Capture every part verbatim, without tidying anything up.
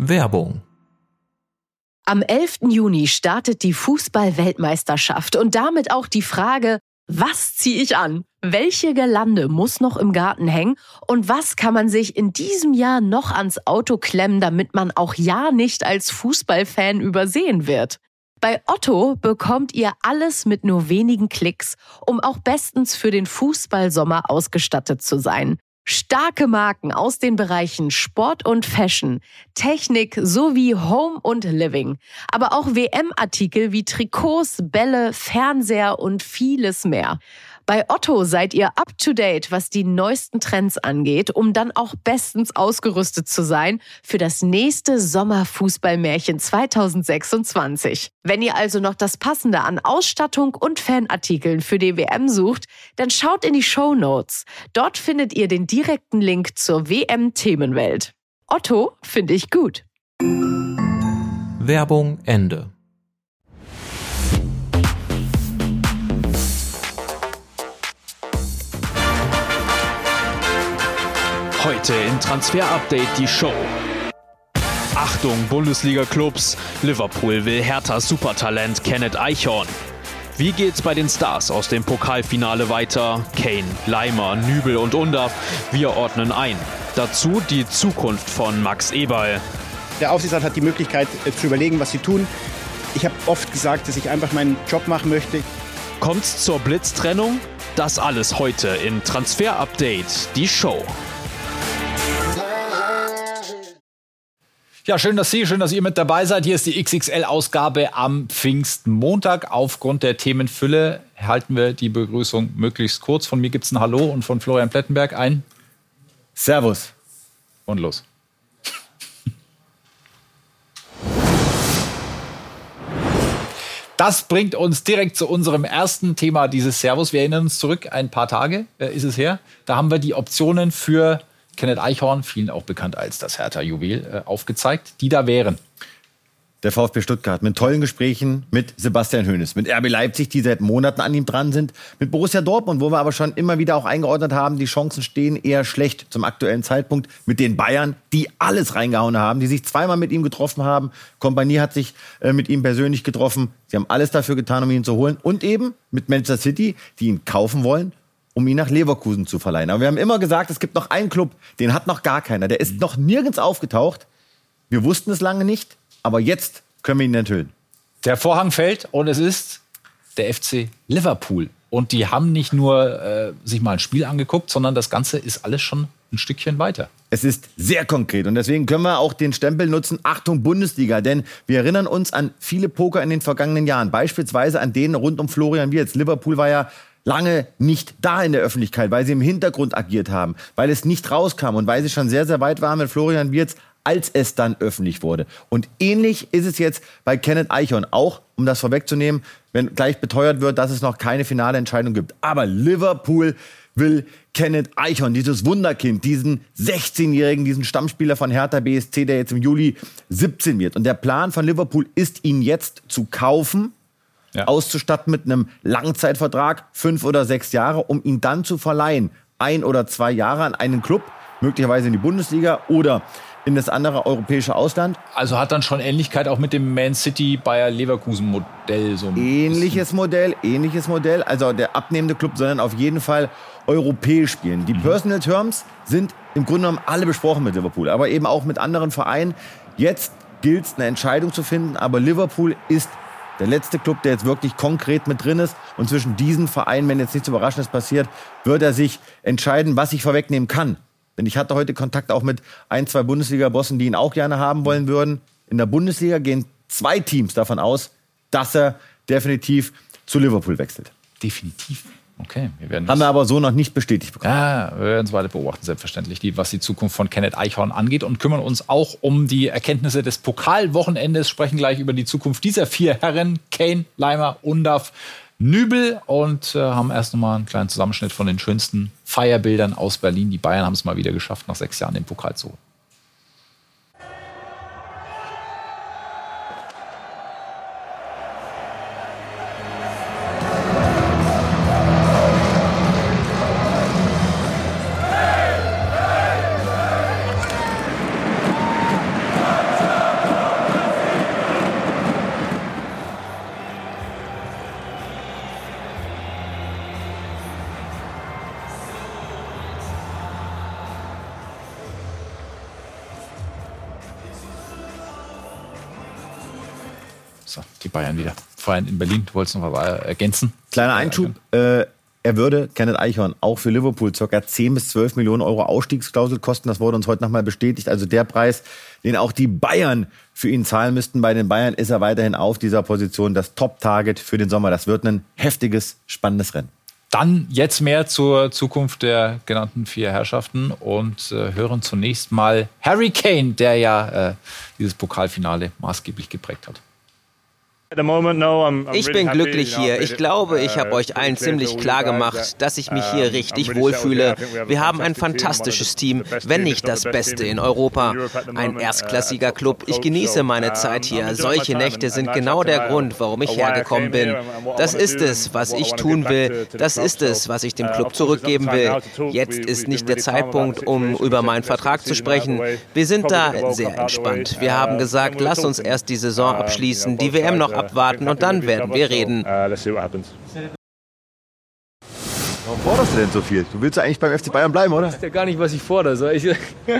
Werbung. Am elften Juni startet die Fußball-Weltmeisterschaft und damit auch die Frage, was ziehe ich an? Welche Girlande muss noch im Garten hängen? Und was kann man sich in diesem Jahr noch ans Auto klemmen, damit man auch ja nicht als Fußballfan übersehen wird? Bei Otto bekommt ihr alles mit nur wenigen Klicks, um auch bestens für den Fußballsommer ausgestattet zu sein. Starke Marken aus den Bereichen Sport und Fashion, Technik sowie Home und Living. Aber auch W M-Artikel wie Trikots, Bälle, Fernseher und vieles mehr. Bei Otto seid ihr up to date, was die neuesten Trends angeht, um dann auch bestens ausgerüstet zu sein für das nächste Sommerfußballmärchen zwanzig sechsundzwanzig. Wenn ihr also noch das Passende an Ausstattung und Fanartikeln für die W M sucht, dann schaut in die Shownotes. Dort findet ihr den direkten Link zur W M-Themenwelt. Otto finde ich gut. Werbung Ende. Heute in Transfer Update die Show. Achtung, Bundesliga-Clubs. Liverpool will Herthas Supertalent Kenneth Eichhorn. Wie geht's bei den Stars aus dem Pokalfinale weiter? Kane, Leimer, Nübel und Undav. Wir ordnen ein. Dazu die Zukunft von Max Eberl. Der Aufsichtsrat hat die Möglichkeit zu überlegen, was sie tun. Ich habe oft gesagt, dass ich einfach meinen Job machen möchte. Kommt's zur Blitztrennung? Das alles heute in Transfer Update die Show. Ja, schön, dass Sie, schön, dass ihr mit dabei seid. Hier ist die X X L-Ausgabe am Pfingstmontag. Aufgrund der Themenfülle halten wir die Begrüßung möglichst kurz. Von mir gibt's ein Hallo und von Florian Plettenberg ein Servus. Und los. Das bringt uns direkt zu unserem ersten Thema dieses Servus. Wir erinnern uns zurück, ein paar Tage äh, ist es her. Da haben wir die Optionen für Kenneth Eichhorn, vielen auch bekannt als das Hertha-Juwel, äh, aufgezeigt, die da wären. Der VfB Stuttgart mit tollen Gesprächen mit Sebastian Hoeneß, mit R B Leipzig, die seit Monaten an ihm dran sind, mit Borussia Dortmund, wo wir aber schon immer wieder auch eingeordnet haben, die Chancen stehen eher schlecht zum aktuellen Zeitpunkt, mit den Bayern, die alles reingehauen haben, die sich zweimal mit ihm getroffen haben. Kompanie hat sich äh, mit ihm persönlich getroffen. Sie haben alles dafür getan, um ihn zu holen. Und eben mit Manchester City, die ihn kaufen wollen, um ihn nach Leverkusen zu verleihen. Aber wir haben immer gesagt, es gibt noch einen Club, den hat noch gar keiner. Der ist noch nirgends aufgetaucht. Wir wussten es lange nicht, aber jetzt können wir ihn enthüllen. Der Vorhang fällt und es ist der F C Liverpool. Und die haben nicht nur äh, sich mal ein Spiel angeguckt, sondern das Ganze ist alles schon ein Stückchen weiter. Es ist sehr konkret und deswegen können wir auch den Stempel nutzen, Achtung Bundesliga, denn wir erinnern uns an viele Poker in den vergangenen Jahren, beispielsweise an den rund um Florian Wirtz. Liverpool war ja lange nicht da in der Öffentlichkeit, weil sie im Hintergrund agiert haben, weil es nicht rauskam und weil sie schon sehr, sehr weit waren mit Florian Wirtz, als es dann öffentlich wurde. Und ähnlich ist es jetzt bei Kenneth Eichhorn, auch um das vorwegzunehmen, wenn gleich beteuert wird, dass es noch keine finale Entscheidung gibt. Aber Liverpool will Kenneth Eichhorn, dieses Wunderkind, diesen sechzehnjährigen, diesen Stammspieler von Hertha B S C, der jetzt im Juli siebzehn wird. Und der Plan von Liverpool ist, ihn jetzt zu kaufen, ja. auszustatten mit einem Langzeitvertrag, fünf oder sechs Jahre, um ihn dann zu verleihen, ein oder zwei Jahre an einen Club, möglicherweise in die Bundesliga oder in das andere europäische Ausland. Also hat dann schon Ähnlichkeit auch mit dem Man City Bayer Leverkusen Modell. So ähnliches Modell, ähnliches Modell. Also der abnehmende Club soll dann auf jeden Fall europäisch spielen. Die mhm. Personal Terms sind im Grunde genommen alle besprochen mit Liverpool, aber eben auch mit anderen Vereinen. Jetzt gilt es, eine Entscheidung zu finden, aber Liverpool ist der letzte Club, der jetzt wirklich konkret mit drin ist. Und zwischen diesen Vereinen, wenn jetzt nichts Überraschendes passiert, wird er sich entscheiden, was ich vorwegnehmen kann. Denn ich hatte heute Kontakt auch mit ein, zwei Bundesliga-Bossen, die ihn auch gerne haben wollen würden. In der Bundesliga gehen zwei Teams davon aus, dass er definitiv zu Liverpool wechselt. Definitiv. Okay. Wir werden Haben wir aber so noch nicht bestätigt bekommen. Ja, wir werden es weiter beobachten, selbstverständlich, die, was die Zukunft von Kenneth Eichhorn angeht und kümmern uns auch um die Erkenntnisse des Pokalwochenendes, sprechen gleich über die Zukunft dieser vier Herren, Kane, Leimer, Undav, Nübel und äh, haben erst nochmal einen kleinen Zusammenschnitt von den schönsten Feierbildern aus Berlin. Die Bayern haben es mal wieder geschafft, nach sechs Jahren den Pokal zu holen. So, die Bayern wieder. Vorhin in Berlin, du wolltest noch was ergänzen? Kleiner Einschub. Äh, er würde, Kenneth Eichhorn, auch für Liverpool ca. zehn bis zwölf Millionen Euro Ausstiegsklausel kosten. Das wurde uns heute nochmal bestätigt. Also der Preis, den auch die Bayern für ihn zahlen müssten. Bei den Bayern ist er weiterhin auf dieser Position das Top-Target für den Sommer. Das wird ein heftiges, spannendes Rennen. Dann jetzt mehr zur Zukunft der genannten vier Herrschaften und äh, hören zunächst mal Harry Kane, der ja äh, dieses Pokalfinale maßgeblich geprägt hat. Ich bin glücklich hier. Ich glaube, ich habe euch allen ziemlich klar gemacht, dass ich mich hier richtig wohlfühle. Wir haben ein fantastisches Team, wenn nicht das Beste in Europa. Ein erstklassiger Club. Ich genieße meine Zeit hier. Solche Nächte sind genau der Grund, warum ich hergekommen bin. Das ist es, was ich tun will. Das ist es, was ich dem Club zurückgeben will. Jetzt ist nicht der Zeitpunkt, um über meinen Vertrag zu sprechen. Wir sind da sehr entspannt. Wir haben gesagt, lass uns erst die Saison abschließen, die W M noch abwarten und dann werden wir reden. Warum forderst du denn so viel? Du willst ja eigentlich beim F C Bayern bleiben, oder? Das ist ja gar nicht, was ich fordere. So, ich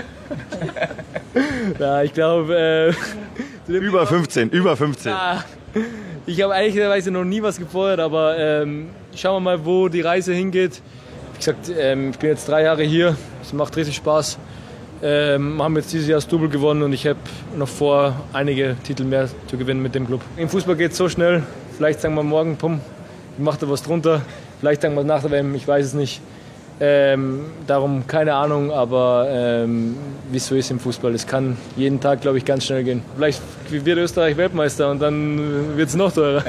ja, ich glaube... Äh, über fünfzehn, über fünfzehn. Ja, ich habe ehrlicherweise noch nie was gefordert, aber ähm, schauen wir mal, wo die Reise hingeht. Wie gesagt, ähm, ich bin jetzt drei Jahre hier. Es macht richtig Spaß. Ähm, haben jetzt dieses Jahr das Double gewonnen und ich habe noch vor, einige Titel mehr zu gewinnen mit dem Club. Im Fußball geht es so schnell, vielleicht sagen wir morgen, pum, ich mache da was drunter, vielleicht sagen wir nach der W M, ich weiß es nicht. Ähm, darum keine Ahnung, aber ähm, wie es so ist im Fußball, es kann jeden Tag, glaube ich, ganz schnell gehen. Vielleicht wird Österreich Weltmeister und dann wird es noch teurer.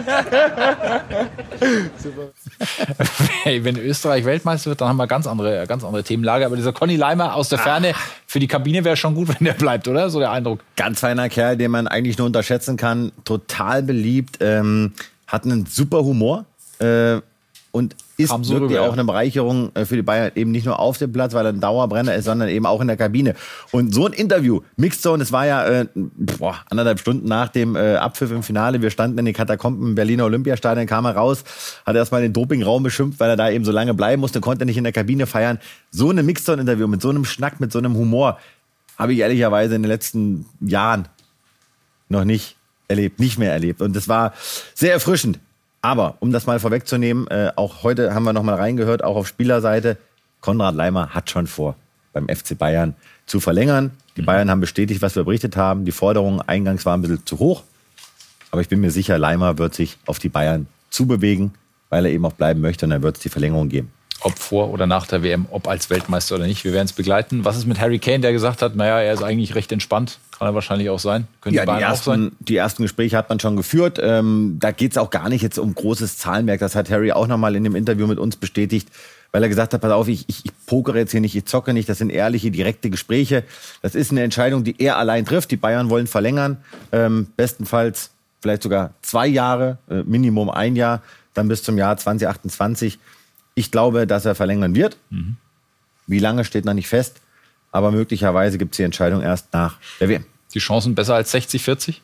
Super. Hey, wenn Österreich Weltmeister wird, dann haben wir ganz andere, ganz andere Themenlage. Aber dieser Conny Leimer aus der Ferne, für die Kabine wäre schon gut, wenn der bleibt, oder? So der Eindruck. Ganz feiner Kerl, den man eigentlich nur unterschätzen kann. Total beliebt, ähm, hat einen super Humor. Äh, Und ist so wirklich rüber, auch eine Bereicherung für die Bayern, eben nicht nur auf dem Platz, weil er ein Dauerbrenner ist, sondern eben auch in der Kabine. Und so ein Interview, Mixed Zone, das war ja äh, boah, anderthalb Stunden nach dem äh, Abpfiff im Finale. Wir standen in den Katakomben im Berliner Olympiastadion, kam er raus, hat erstmal den Dopingraum beschimpft, weil er da eben so lange bleiben musste, konnte nicht in der Kabine feiern. So ein Mixed Zone Interview mit so einem Schnack, mit so einem Humor, habe ich ehrlicherweise in den letzten Jahren noch nicht erlebt, nicht mehr erlebt. Und das war sehr erfrischend. Aber, um das mal vorwegzunehmen, äh, auch heute haben wir noch mal reingehört, auch auf Spielerseite, Konrad Leimer hat schon vor, beim F C Bayern zu verlängern. Die Bayern haben bestätigt, was wir berichtet haben. Die Forderung eingangs war ein bisschen zu hoch. Aber ich bin mir sicher, Leimer wird sich auf die Bayern zubewegen, weil er eben auch bleiben möchte und dann wird es die Verlängerung geben. Ob vor oder nach der W M, ob als Weltmeister oder nicht, wir werden es begleiten. Was ist mit Harry Kane, der gesagt hat, naja, er ist eigentlich recht entspannt? Kann er wahrscheinlich auch sein. Können ja, die, die, ersten, auch sein? die ersten Gespräche hat man schon geführt. Ähm, da geht es auch gar nicht jetzt um großes Zahlenwerk. Das hat Harry auch nochmal in dem Interview mit uns bestätigt, weil er gesagt hat, pass auf, ich, ich, ich pokere jetzt hier nicht, ich zocke nicht. Das sind ehrliche, direkte Gespräche. Das ist eine Entscheidung, die er allein trifft. Die Bayern wollen verlängern. Ähm, bestenfalls vielleicht sogar zwei Jahre, äh, Minimum ein Jahr, dann bis zum Jahr zwanzig achtundzwanzig. Ich glaube, dass er verlängern wird. Mhm. Wie lange steht noch nicht fest. Aber möglicherweise gibt es die Entscheidung erst nach der W M. Die Chancen besser als sechzig vierzig?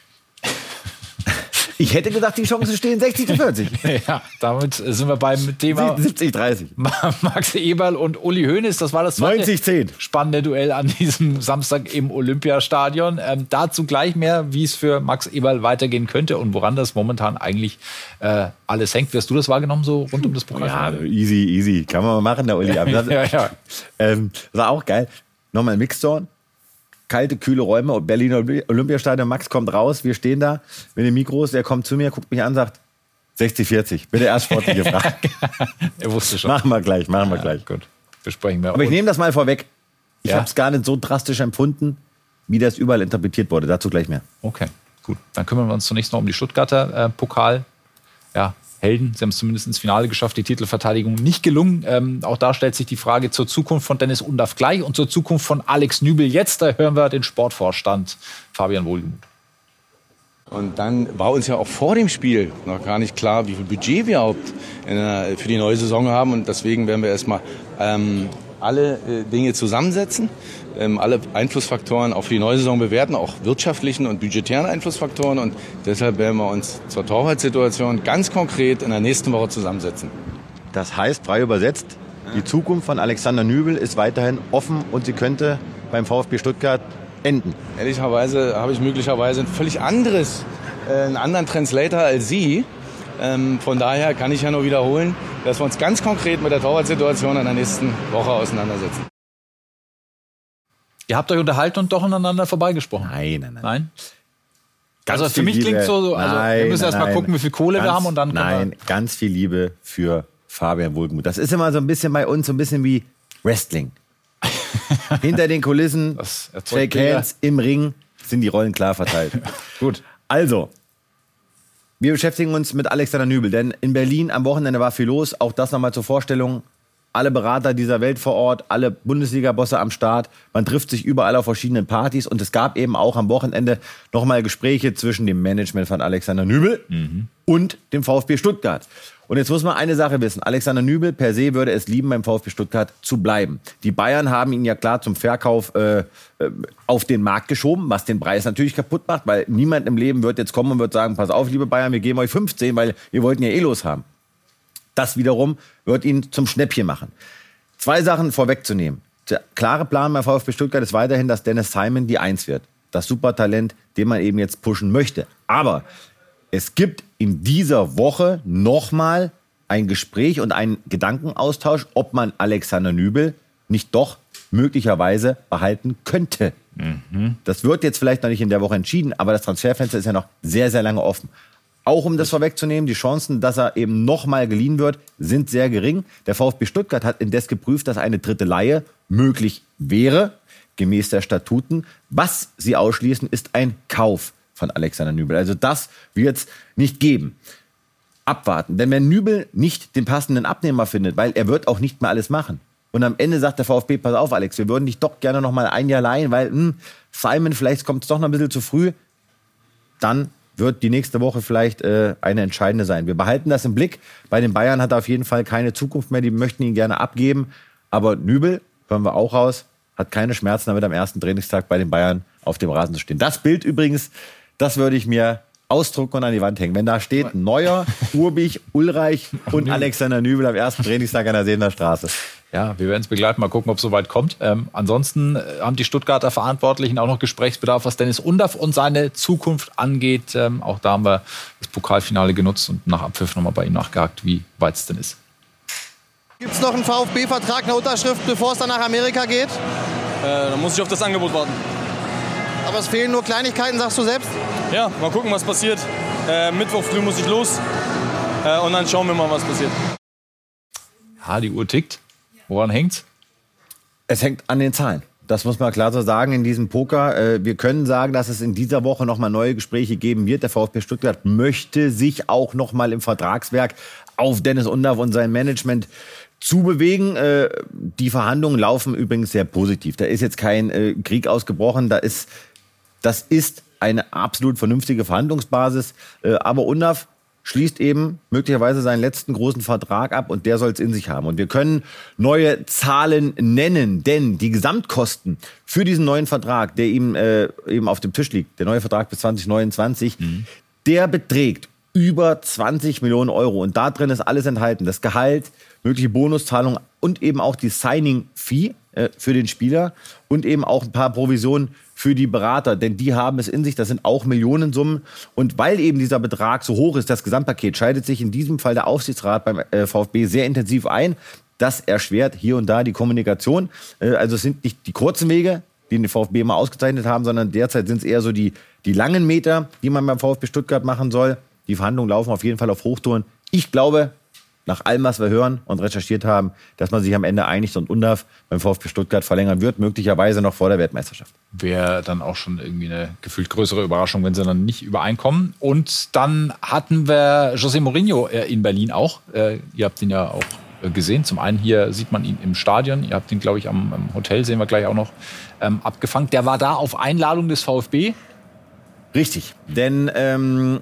Ich hätte gedacht, die Chancen stehen sechzig zu vierzig. Ja, damit sind wir beim Thema siebzig dreißig. Max Eberl und Uli Hoeneß. Das war das neunzig zehn. Spannende Duell an diesem Samstag im Olympiastadion. Ähm, dazu gleich mehr, wie es für Max Eberl weitergehen könnte und woran das momentan eigentlich äh, alles hängt. Wie hast du das wahrgenommen, so rund um das Programm? Ja, easy, easy. Kann man mal machen, der Uli. Das, ja, ja. Ähm, das war auch geil. Nochmal Mixzone. Kalte, kühle Räume, Berliner Olympiastadion, Max kommt raus, wir stehen da mit den Mikros, er kommt zu mir, guckt mich an, sagt sechzig vierzig, bitte erst sportliche Frage. Er wusste schon. Machen wir gleich, machen wir ja, gleich. Gut, besprechen wir. Aber ich nehme das mal vorweg. Ich ja? habe es gar nicht so drastisch empfunden, wie das überall interpretiert wurde. Dazu gleich mehr. Okay, gut. Dann kümmern wir uns zunächst noch um die Stuttgarter äh, Pokal. Ja, Helden. Sie haben es zumindest ins Finale geschafft, die Titelverteidigung nicht gelungen. Ähm, auch da stellt sich die Frage zur Zukunft von Dennis Undaff gleich und zur Zukunft von Alex Nübel jetzt. Da hören wir den Sportvorstand Fabian Wohlgemuth. Und dann war uns ja auch vor dem Spiel noch gar nicht klar, wie viel Budget wir überhaupt in der, für die neue Saison haben. Und deswegen werden wir erstmal ähm, alle äh, Dinge zusammensetzen, ähm, alle Einflussfaktoren auch für die neue Saison bewerten, auch wirtschaftlichen und budgetären Einflussfaktoren. Und deshalb werden wir uns zur Torwartsituation ganz konkret in der nächsten Woche zusammensetzen. Das heißt, frei übersetzt, die Zukunft von Alexander Nübel ist weiterhin offen und sie könnte beim VfB Stuttgart enden. Ehrlicherweise habe ich möglicherweise ein völlig anderes äh, einen anderen Translator als Sie. Ähm, von daher kann ich ja nur wiederholen, dass wir uns ganz konkret mit der Torwartsituation in der nächsten Woche auseinandersetzen. Ihr habt euch unterhalten und doch aneinander vorbeigesprochen? Nein, nein, nein. Nein? Ganz also für mich klingt es so, also nein, wir müssen erst mal gucken, wie viel Kohle ganz, wir haben und dann Nein, wir ganz viel Liebe für Fabian Wohlgemuth. Das ist immer so ein bisschen bei uns so ein bisschen wie Wrestling. Hinter den Kulissen, Shake Hands, im Ring sind die Rollen klar verteilt. Gut, also, wir beschäftigen uns mit Alexander Nübel, denn in Berlin am Wochenende war viel los. Auch das nochmal zur Vorstellung. Alle Berater dieser Welt vor Ort, alle Bundesliga-Bosse am Start. Man trifft sich überall auf verschiedenen Partys. Und es gab eben auch am Wochenende nochmal Gespräche zwischen dem Management von Alexander Nübel mhm. und dem VfB Stuttgart. Und jetzt muss man eine Sache wissen. Alexander Nübel per se würde es lieben, beim VfB Stuttgart zu bleiben. Die Bayern haben ihn ja klar zum Verkauf äh, auf den Markt geschoben, was den Preis natürlich kaputt macht, weil niemand im Leben wird jetzt kommen und wird sagen, pass auf, liebe Bayern, wir geben euch fünfzehn, weil wir wollten ja eh los haben. Das wiederum wird ihn zum Schnäppchen machen. Zwei Sachen vorwegzunehmen. Der klare Plan bei VfB Stuttgart ist weiterhin, dass Dennis Simon die Eins wird. Das Supertalent, den man eben jetzt pushen möchte. Aber es gibt in dieser Woche nochmal ein Gespräch und einen Gedankenaustausch, ob man Alexander Nübel nicht doch möglicherweise behalten könnte. Mhm. Das wird jetzt vielleicht noch nicht in der Woche entschieden, aber das Transferfenster ist ja noch sehr, sehr lange offen. Auch um das vorwegzunehmen, die Chancen, dass er eben nochmal geliehen wird, sind sehr gering. Der VfB Stuttgart hat indes geprüft, dass eine dritte Leihe möglich wäre, gemäß der Statuten. Was sie ausschließen, ist ein Kauf von Alexander Nübel. Also das wird es nicht geben. Abwarten. Denn wenn Nübel nicht den passenden Abnehmer findet, weil er wird auch nicht mehr alles machen. Und am Ende sagt der VfB, pass auf Alex, wir würden dich doch gerne noch mal ein Jahr leihen, weil mh, Simon, vielleicht kommt es doch noch ein bisschen zu früh. Dann wird die nächste Woche vielleicht äh, eine entscheidende sein. Wir behalten das im Blick. Bei den Bayern hat er auf jeden Fall keine Zukunft mehr. Die möchten ihn gerne abgeben. Aber Nübel, hören wir auch raus, hat keine Schmerzen damit, am ersten Trainingstag bei den Bayern auf dem Rasen zu stehen. Das Bild übrigens, das würde ich mir ausdrucken und an die Wand hängen. Wenn da steht Neuer, Urbich, Ulreich und Alexander Nübel am ersten Trainingstag an der Seener Straße. Ja, wir werden es begleiten, mal gucken, ob es soweit kommt. Ähm, ansonsten haben die Stuttgarter Verantwortlichen auch noch Gesprächsbedarf, was Dennis Undaff und seine Zukunft angeht. Ähm, auch da haben wir das Pokalfinale genutzt und nach Abpfiff nochmal bei ihm nachgehakt, wie weit es denn ist. Gibt es noch einen VfB-Vertrag, eine Unterschrift, bevor es dann nach Amerika geht? Äh, dann muss ich auf das Angebot warten. Aber es fehlen nur Kleinigkeiten, sagst du selbst? Ja, mal gucken, was passiert. Äh, Mittwoch früh muss ich los äh, und dann schauen wir mal, was passiert. Ja, die Uhr tickt. Woran hängt's? Es hängt an den Zahlen. Das muss man klar so sagen in diesem Poker. Wir können sagen, dass es in dieser Woche noch mal neue Gespräche geben wird. Der VfB Stuttgart möchte sich auch noch mal im Vertragswerk auf Dennis Undaff und sein Management zubewegen. Die Verhandlungen laufen übrigens sehr positiv. Da ist jetzt kein Krieg ausgebrochen. Da ist, das ist eine absolut vernünftige Verhandlungsbasis. Aber Undaff schließt eben möglicherweise seinen letzten großen Vertrag ab und der soll es in sich haben. Und wir können neue Zahlen nennen, denn die Gesamtkosten für diesen neuen Vertrag, der ihm äh, eben auf dem Tisch liegt, der neue Vertrag bis zwanzig neunundzwanzig, mhm. der beträgt über zwanzig Millionen Euro. Und da drin ist alles enthalten. Das Gehalt, mögliche Bonuszahlungen und eben auch die Signing-Fee äh, für den Spieler und eben auch ein paar Provisionen für die Berater, denn die haben es in sich, das sind auch Millionensummen. Und weil eben dieser Betrag so hoch ist, das Gesamtpaket, scheidet sich in diesem Fall der Aufsichtsrat beim äh, VfB sehr intensiv ein. Das erschwert hier und da die Kommunikation. Äh, also es sind nicht die kurzen Wege, die den VfB immer ausgezeichnet haben, sondern derzeit sind es eher so die, die langen Meter, die man beim VfB Stuttgart machen soll. Die Verhandlungen laufen auf jeden Fall auf Hochtouren. Ich glaube, nach allem, was wir hören und recherchiert haben, dass man sich am Ende einigt und Undaff beim VfB Stuttgart verlängern wird, möglicherweise noch vor der Weltmeisterschaft. Wäre dann auch schon irgendwie eine gefühlt größere Überraschung, wenn sie dann nicht übereinkommen. Und dann hatten wir José Mourinho in Berlin auch. Ihr habt ihn ja auch gesehen. Zum einen hier sieht man ihn im Stadion. Ihr habt ihn, glaube ich, am, am Hotel, sehen wir gleich auch noch, ähm, abgefangen. Der war da auf Einladung des VfB. Richtig, denn ähm,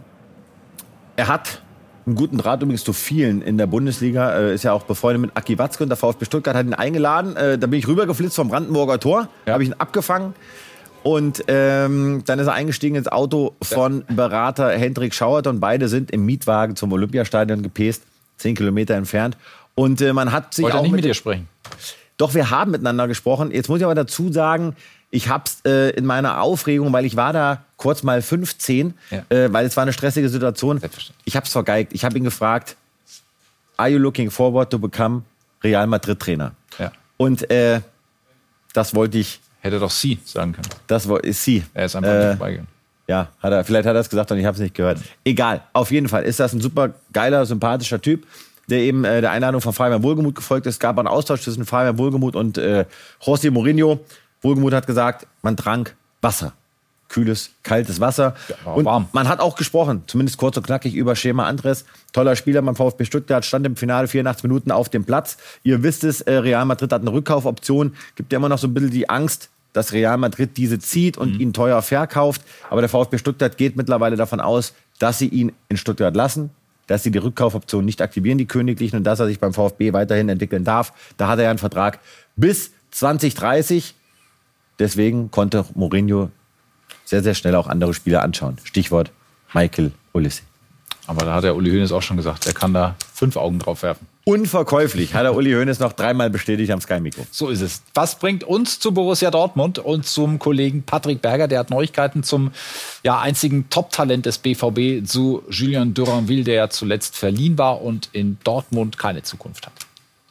er hat einen guten Draht übrigens zu vielen in der Bundesliga. Äh, ist ja auch befreundet mit Aki Watzke und der VfB Stuttgart hat ihn eingeladen. Äh, da bin ich rübergeflitzt vom Brandenburger Tor, ja. Habe ich ihn abgefangen. Und ähm, dann ist er eingestiegen ins Auto von Berater Hendrik Schauert und beide sind im Mietwagen zum Olympiastadion gepäst, zehn Kilometer entfernt. Und äh, man hat sich Wollte auch nicht mit mit dir sprechen? Doch, wir haben miteinander gesprochen. Jetzt muss ich aber dazu sagen, Ich hab's äh, in meiner Aufregung, weil ich war da kurz mal fünfzehn, ja. äh, weil es war eine stressige Situation. Ich hab's vergeigt. Ich habe ihn gefragt, are you looking forward to become Real Madrid-Trainer? Ja. Und äh, das wollte ich... Hätte doch Sie sagen können. Das ist Sie. Er ist einfach äh, nicht vorbeigegangen. Ja, hat er, vielleicht hat er es gesagt und ich habe es nicht gehört. Egal, auf jeden Fall ist das ein super geiler, sympathischer Typ, der eben äh, der Einladung von Fabian Wohlgemuth gefolgt ist. Es gab einen Austausch zwischen Fabian Wohlgemuth und äh, José Mourinho. Wohlgemuth hat gesagt, man trank Wasser. Kühles, kaltes Wasser. Ja, und warm. Man hat auch gesprochen, zumindest kurz und knackig, über Schema Andres. Toller Spieler beim VfB Stuttgart, stand im Finale vierundachtzig Minuten auf dem Platz. Ihr wisst es, äh, Real Madrid hat eine Rückkaufoption. Gibt ja immer noch so ein bisschen die Angst, dass Real Madrid diese zieht und mhm. ihn teuer verkauft. Aber der VfB Stuttgart geht mittlerweile davon aus, dass sie ihn in Stuttgart lassen, dass sie die Rückkaufoption nicht aktivieren, die Königlichen, und dass er sich beim VfB weiterhin entwickeln darf. Da hat er ja einen Vertrag bis zwanzig dreißig. Deswegen konnte Mourinho sehr, sehr schnell auch andere Spieler anschauen. Stichwort Michael Olise. Aber da hat der Uli Hoeneß auch schon gesagt, er kann da fünf Augen drauf werfen. Unverkäuflich, hat der Uli Hoeneß noch dreimal bestätigt am Sky-Mikro. So ist es. Was bringt uns zu Borussia Dortmund und zum Kollegen Patrick Berger? Der hat Neuigkeiten zum ja, einzigen Top-Talent des B V B, zu Julien Duranville, der ja zuletzt verliehen war und in Dortmund keine Zukunft hat.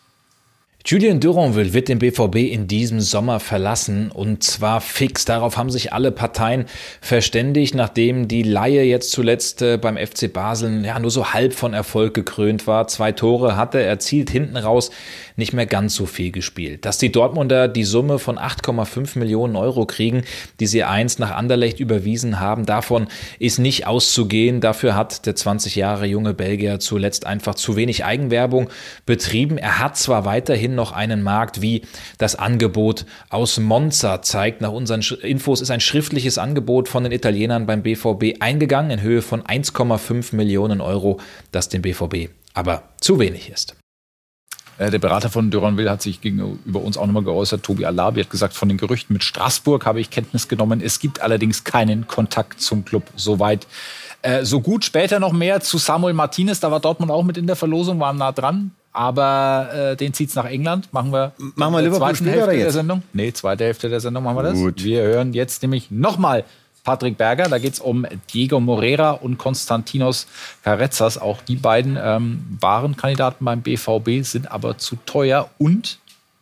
Julien Duranville wird den B V B in diesem Sommer verlassen, und zwar fix. Darauf haben sich alle Parteien verständigt, nachdem die Leihe jetzt zuletzt äh, beim F C Basel ja nur so halb von Erfolg gekrönt war. Zwei Tore hatte er erzielt, hinten raus nicht mehr ganz so viel gespielt. Dass die Dortmunder die Summe von acht Komma fünf Millionen Euro kriegen, die sie einst nach Anderlecht überwiesen haben, davon ist nicht auszugehen. Dafür hat der zwanzig Jahre junge Belgier zuletzt einfach zu wenig Eigenwerbung betrieben. Er hat zwar weiterhin noch einen Markt, wie das Angebot aus Monza zeigt. Nach unseren Infos ist ein schriftliches Angebot von den Italienern beim B V B eingegangen in Höhe von eins Komma fünf Millionen Euro, das dem B V B aber zu wenig ist. Der Berater von Duranville hat sich gegenüber uns auch nochmal geäußert. Tobi Alabi hat gesagt, von den Gerüchten mit Straßburg habe ich Kenntnis genommen. Es gibt allerdings keinen Kontakt zum Club. Soweit, äh, so gut. Später noch mehr zu Samuel Martinez. Da war Dortmund auch mit in der Verlosung, waren nah dran. Aber äh, den zieht's nach England. Machen wir, machen wir in der zweiten zweiten Hälfte der Sendung? Nee, zweite Hälfte der Sendung machen wir das. Gut. Wir hören jetzt nämlich nochmal Patrick Berger. Da geht's um Diego Moreira und Konstantinos Carrezzas. Auch die beiden ähm, waren Kandidaten beim B V B, sind aber zu teuer. Und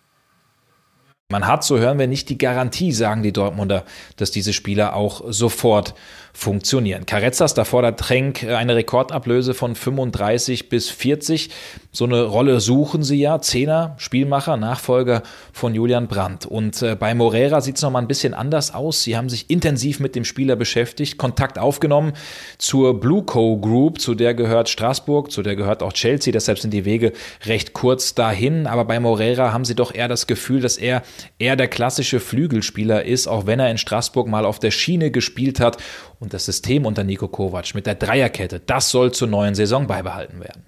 man hat, so hören wir, nicht die Garantie, sagen die Dortmunder, dass diese Spieler auch sofort funktionieren. Carrezzas, da fordert Trenk eine Rekordablöse von fünfunddreißig bis vierzig. So eine Rolle suchen sie ja. Zehner, Spielmacher, Nachfolger von Julian Brandt. Und äh, bei Moreira sieht es nochmal ein bisschen anders aus. Sie haben sich intensiv mit dem Spieler beschäftigt, Kontakt aufgenommen zur Blue Co. Group, zu der gehört Straßburg, zu der gehört auch Chelsea. Deshalb sind die Wege recht kurz dahin. Aber bei Moreira haben sie doch eher das Gefühl, dass er eher der klassische Flügelspieler ist, auch wenn er in Straßburg mal auf der Schiene gespielt hat. Und das System unter Niko Kovac mit der Dreierkette, das soll zur neuen Saison beibehalten werden.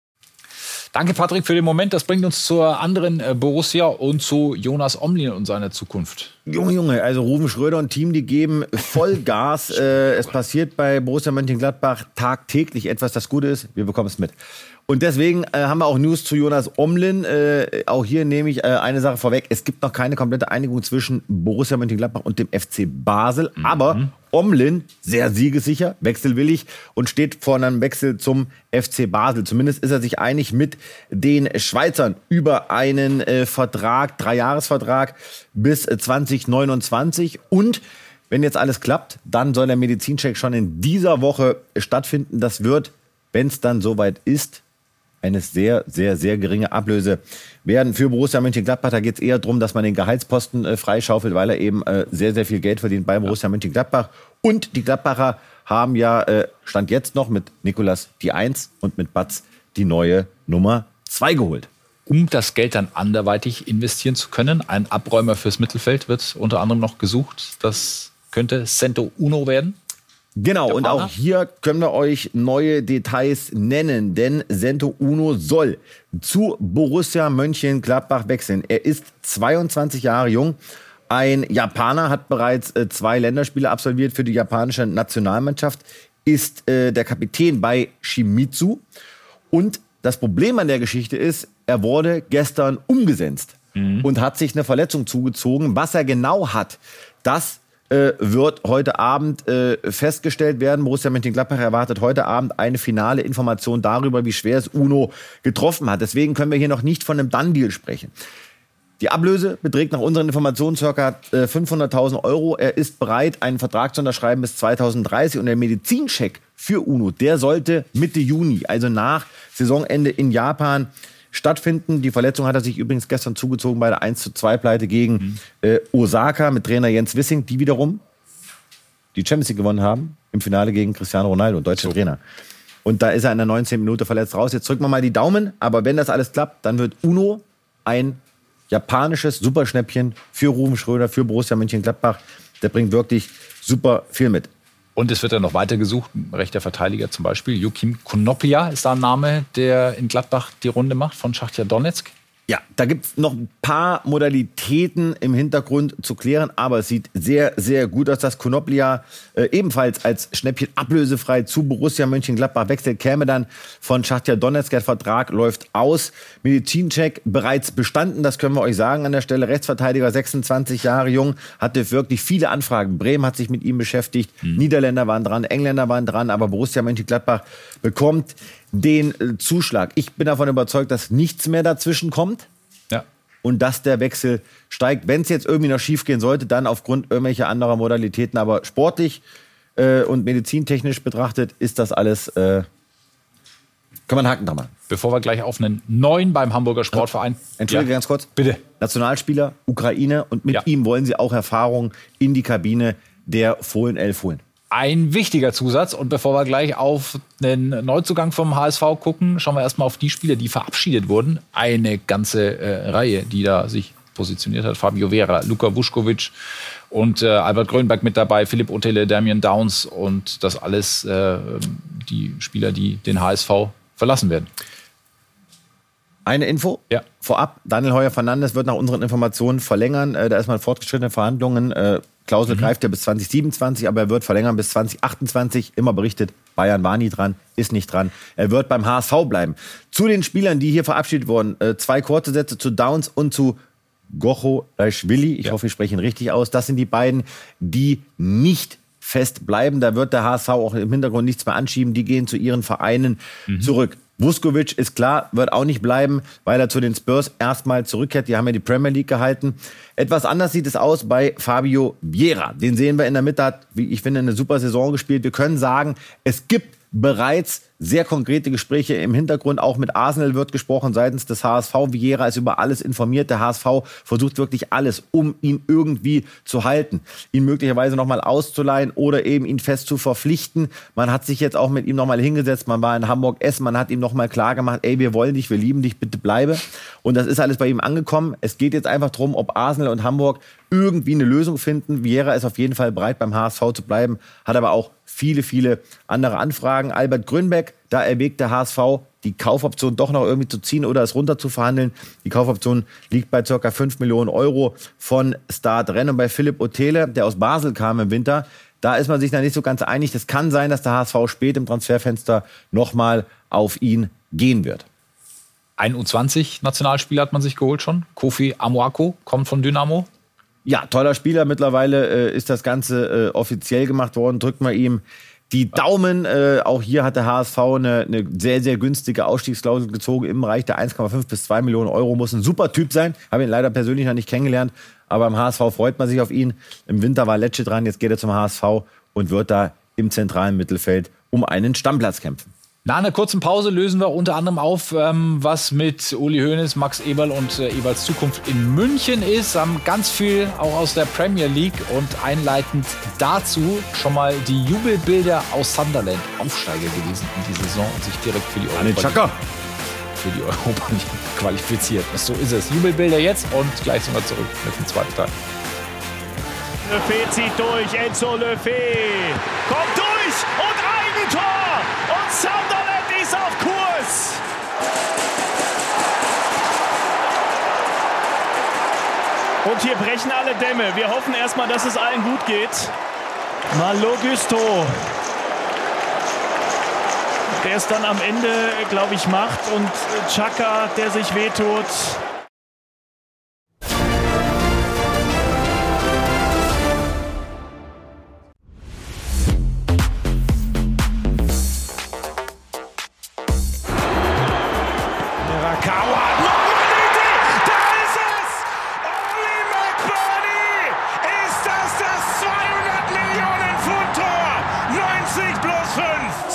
Danke, Patrick, für den Moment. Das bringt uns zur anderen äh, Borussia und zu Jonas Omlin und seiner Zukunft. Junge, Junge, also Ruven Schröder und Team, die geben voll Gas. äh, es passiert bei Borussia Mönchengladbach tagtäglich etwas. Das Gute ist, wir bekommen es mit. Und deswegen äh, haben wir auch News zu Jonas Omlin. Äh, auch hier nehme ich äh, eine Sache vorweg. Es gibt noch keine komplette Einigung zwischen Borussia Mönchengladbach und dem F C Basel. Mhm. Aber Omlin, sehr siegessicher, wechselwillig und steht vor einem Wechsel zum F C Basel. Zumindest ist er sich einig mit den Schweizern über einen äh, Vertrag, Dreijahresvertrag bis äh, zwanzig neunundzwanzig. Und wenn jetzt alles klappt, dann soll der Medizincheck schon in dieser Woche stattfinden. Das wird, wenn es dann soweit ist, eine sehr, sehr, sehr geringe Ablöse werden für Borussia Mönchengladbach. Da geht es eher darum, dass man den Gehaltsposten äh, freischaufelt, weil er eben äh, sehr, sehr viel Geld verdient bei Borussia Mönchengladbach. Und die Gladbacher haben ja, äh, Stand jetzt noch, mit Nicolas die Eins und mit Batz die neue Nummer zwei geholt. Um das Geld dann anderweitig investieren zu können, ein Abräumer fürs Mittelfeld wird unter anderem noch gesucht. Das könnte Sento Uno werden. Genau, und auch hier können wir euch neue Details nennen, denn Sento Uno soll zu Borussia Mönchengladbach wechseln. Er ist zweiundzwanzig Jahre jung, ein Japaner, hat bereits äh, zwei Länderspiele absolviert für die japanische Nationalmannschaft, ist äh, der Kapitän bei Shimizu. Und das Problem an der Geschichte ist, er wurde gestern umgesetzt. Mhm. Und hat sich eine Verletzung zugezogen. Was er genau hat, Das äh, wird heute Abend äh, festgestellt werden. Borussia Mönchengladbach erwartet heute Abend eine finale Information darüber, wie schwer es Uno getroffen hat. Deswegen können wir hier noch nicht von einem Done-Deal sprechen. Die Ablöse beträgt nach unseren Informationen ca. fünfhunderttausend Euro. Er ist bereit, einen Vertrag zu unterschreiben bis zweitausenddreißig. Und der Medizincheck für Uno, der sollte Mitte Juni, also nach Saisonende in Japan, stattfinden. Die Verletzung hat er sich übrigens gestern zugezogen bei der eins zu zwei Pleite gegen mhm. äh, Osaka mit Trainer Jens Wissing, die wiederum die Champions League gewonnen haben im Finale gegen Cristiano Ronaldo, deutscher so. Trainer. Und da ist er in der neunzehnten Minute verletzt raus. Jetzt drücken wir mal die Daumen. Aber wenn das alles klappt, dann wird Uno ein japanisches Superschnäppchen für Ruven Schröder, für Borussia Mönchengladbach. Der bringt wirklich super viel mit. Und es wird dann noch weiter gesucht. Ein rechter Verteidiger zum Beispiel. Joachim Konoplia ist da ein Name, der in Gladbach die Runde macht, von Schachtja Donetsk. Ja, da gibt es noch ein paar Modalitäten im Hintergrund zu klären, aber es sieht sehr, sehr gut aus, dass Konoplia äh, ebenfalls als Schnäppchen ablösefrei zu Borussia Mönchengladbach wechselt, käme dann von Schachtja Donetsk. Der Vertrag läuft aus. Medizincheck bereits bestanden, das können wir euch sagen an der Stelle. Rechtsverteidiger, sechsundzwanzig Jahre jung, hatte wirklich viele Anfragen. Bremen hat sich mit ihm beschäftigt, mhm. Niederländer waren dran, Engländer waren dran, aber Borussia Mönchengladbach bekommt den äh, Zuschlag. Ich bin davon überzeugt, dass nichts mehr dazwischen kommt. Ja. Und dass der Wechsel steigt. Wenn es jetzt irgendwie noch schief gehen sollte, dann aufgrund irgendwelcher anderer Modalitäten. Aber sportlich äh, und medizintechnisch betrachtet ist das alles, äh, kann man einen Haken dran machen. Bevor wir gleich auf einen neuen beim Hamburger Sportverein. Entschuldige ja. ganz kurz. Bitte. Nationalspieler, Ukraine. Und mit ja. ihm wollen sie auch Erfahrung in die Kabine der Fohlen elf holen. Ein wichtiger Zusatz. Und bevor wir gleich auf den Neuzugang vom H S V gucken, schauen wir erstmal auf die Spieler, die verabschiedet wurden. Eine ganze äh, Reihe, die da sich positioniert hat. Fabio Vera, Luka Vuskovic und äh, Albert Grönberg mit dabei, Philipp Otele, Damian Downs und das alles äh, die Spieler, die den H S V verlassen werden. Eine Info ja. vorab. Daniel Heuer-Fernandes wird nach unseren Informationen verlängern. Äh, da ist mal fortgeschrittene Verhandlungen. Äh, Klausel mhm. greift ja bis zwanzig siebenundzwanzig, aber er wird verlängern bis zwanzig achtundzwanzig. Immer berichtet, Bayern war nie dran, ist nicht dran. Er wird beim H S V bleiben. Zu den Spielern, die hier verabschiedet wurden, äh, zwei kurze Sätze zu Downs und zu Gocho-Laischwili. Ich ja. hoffe, ich spreche ihn richtig aus. Das sind die beiden, die nicht fest bleiben. Da wird der H S V auch im Hintergrund nichts mehr anschieben. Die gehen zu ihren Vereinen mhm. zurück. Vuskovic ist klar, wird auch nicht bleiben, weil er zu den Spurs erstmal zurückkehrt. Die haben ja die Premier League gehalten. Etwas anders sieht es aus bei Fabio Vieira. Den sehen wir in der Mitte, hat, wie ich finde, eine super Saison gespielt. Wir können sagen, es gibt bereits sehr konkrete Gespräche im Hintergrund. Auch mit Arsenal wird gesprochen seitens des H S V. Vieira ist über alles informiert. Der H S V versucht wirklich alles, um ihn irgendwie zu halten. Ihn möglicherweise nochmal auszuleihen oder eben ihn fest zu verpflichten. Man hat sich jetzt auch mit ihm nochmal hingesetzt. Man war in Hamburg-Essen. Man hat ihm nochmal klar gemacht, ey, wir wollen dich, wir lieben dich, bitte bleibe. Und das ist alles bei ihm angekommen. Es geht jetzt einfach darum, ob Arsenal und Hamburg irgendwie eine Lösung finden. Vieira ist auf jeden Fall bereit, beim H S V zu bleiben, hat aber auch viele, viele andere Anfragen. Albert Grönberg, da erwägt der H S V, die Kaufoption doch noch irgendwie zu ziehen oder es runter zu verhandeln. Die Kaufoption liegt bei ca. fünf Millionen Euro von Stade Rennes. Und bei Philipp Otele, der aus Basel kam im Winter, da ist man sich da nicht so ganz einig. Es kann sein, dass der H S V spät im Transferfenster nochmal auf ihn gehen wird. Ein U zwanzig-Nationalspieler hat man sich geholt schon. Kofi Amoako kommt von Dynamo. Ja, toller Spieler. Mittlerweile äh, ist das Ganze äh, offiziell gemacht worden. Drücken wir ihm die Daumen. Äh, auch hier hat der H S V eine, eine sehr, sehr günstige Ausstiegsklausel gezogen im Bereich der eins Komma fünf bis zwei Millionen Euro. Muss ein super Typ sein. Habe ihn leider persönlich noch nicht kennengelernt. Aber im H S V freut man sich auf ihn. Im Winter war Lecce dran. Jetzt geht er zum H S V und wird da im zentralen Mittelfeld um einen Stammplatz kämpfen. Nach einer kurzen Pause lösen wir unter anderem auf, ähm, was mit Uli Hoeneß, Max Eberl und äh, Eberls Zukunft in München ist. Haben ganz viel auch aus der Premier League und einleitend dazu schon mal die Jubelbilder aus Sunderland, Aufsteiger gewesen in die Saison und sich direkt für die Europa League, für die Europa League qualifiziert. So ist es. Jubelbilder jetzt und gleich sind wir zurück mit dem zweiten Teil. Le Fée zieht durch, Enzo Le Fée kommt durch und Eigentor! Und Sunderland ist auf Kurs! Und hier brechen alle Dämme. Wir hoffen erstmal, dass es allen gut geht. Malo Gusto, der es dann am Ende, glaube ich, macht. Und Xhaka, der sich wehtut.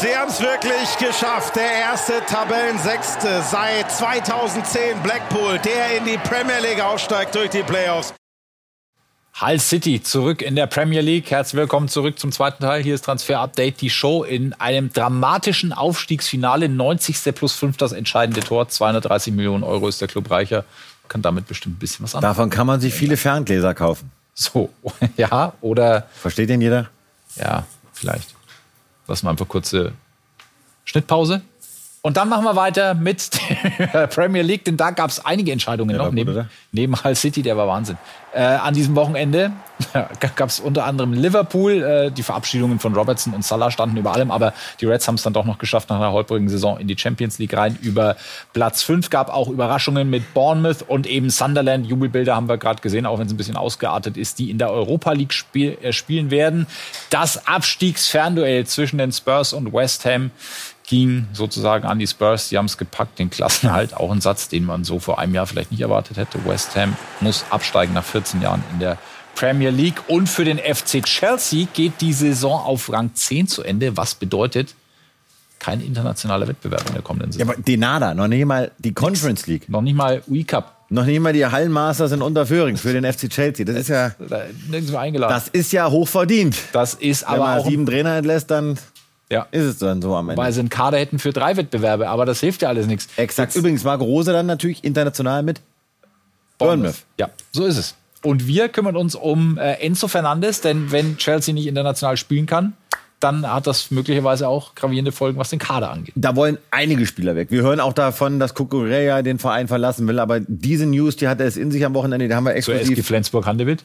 Sie haben es wirklich geschafft. Der erste Tabellensechste seit zweitausendzehn. Blackpool, der in die Premier League aufsteigt durch die Playoffs. Hull City zurück in der Premier League. Herzlich willkommen zurück zum zweiten Teil. Hier ist Transfer Update, die Show in einem dramatischen Aufstiegsfinale. neunzigste plus fünf das entscheidende Tor. zweihundertdreißig Millionen Euro ist der Club reicher. Kann damit bestimmt ein bisschen was anfangen. Davon kann man sich viele Ferngläser kaufen. So, ja, oder... Versteht den jeder? Ja, vielleicht. Lassen wir einfach kurze Schnittpause. Und dann machen wir weiter mit der Premier League, denn da gab es einige Entscheidungen ja, noch. Gut, neben, neben Hull City, der war Wahnsinn. Äh, an diesem Wochenende gab es unter anderem Liverpool. Äh, die Verabschiedungen von Robertson und Salah standen über allem, aber die Reds haben es dann doch noch geschafft, nach einer holprigen Saison in die Champions League rein. Über Platz fünf gab auch Überraschungen mit Bournemouth und eben Sunderland. Jubelbilder haben wir gerade gesehen, auch wenn es ein bisschen ausgeartet ist, die in der Europa League spiel, äh, spielen werden. Das Abstiegsfernduell zwischen den Spurs und West Ham ging sozusagen an die Spurs. Die haben es gepackt, den Klassenerhalt. Auch ein Satz, den man so vor einem Jahr vielleicht nicht erwartet hätte. West Ham muss absteigen nach vierzehn Jahren in der Premier League. Und für den F C Chelsea geht die Saison auf Rang zehn zu Ende. Was bedeutet kein internationaler Wettbewerb in der kommenden Saison. Ja, aber die Nada, noch nicht mal die Conference League. Noch nicht mal U E Cup. Noch nicht mal die Hallenmasters in Unterföhring für den F C Chelsea. Das ist ja, nirgendwo eingeladen. Das ist ja hochverdient. Das ist aber Wenn man auch sieben Trainer entlässt, dann ja. ist es dann so am Ende. Weil sie einen Kader hätten für drei Wettbewerbe, aber das hilft ja alles nichts. Exakt. Jetzt übrigens Marco Rose dann natürlich international mit Bournemouth. Ja, so ist es. Und wir kümmern uns um äh, Enzo Fernandes, denn wenn Chelsea nicht international spielen kann, dann hat das möglicherweise auch gravierende Folgen, was den Kader angeht. Da wollen einige Spieler weg. Wir hören auch davon, dass Cucurella den Verein verlassen will, aber diese News, die hat er es in sich am Wochenende, die haben wir exklusiv. Zur S G Flensburg-Handewitt?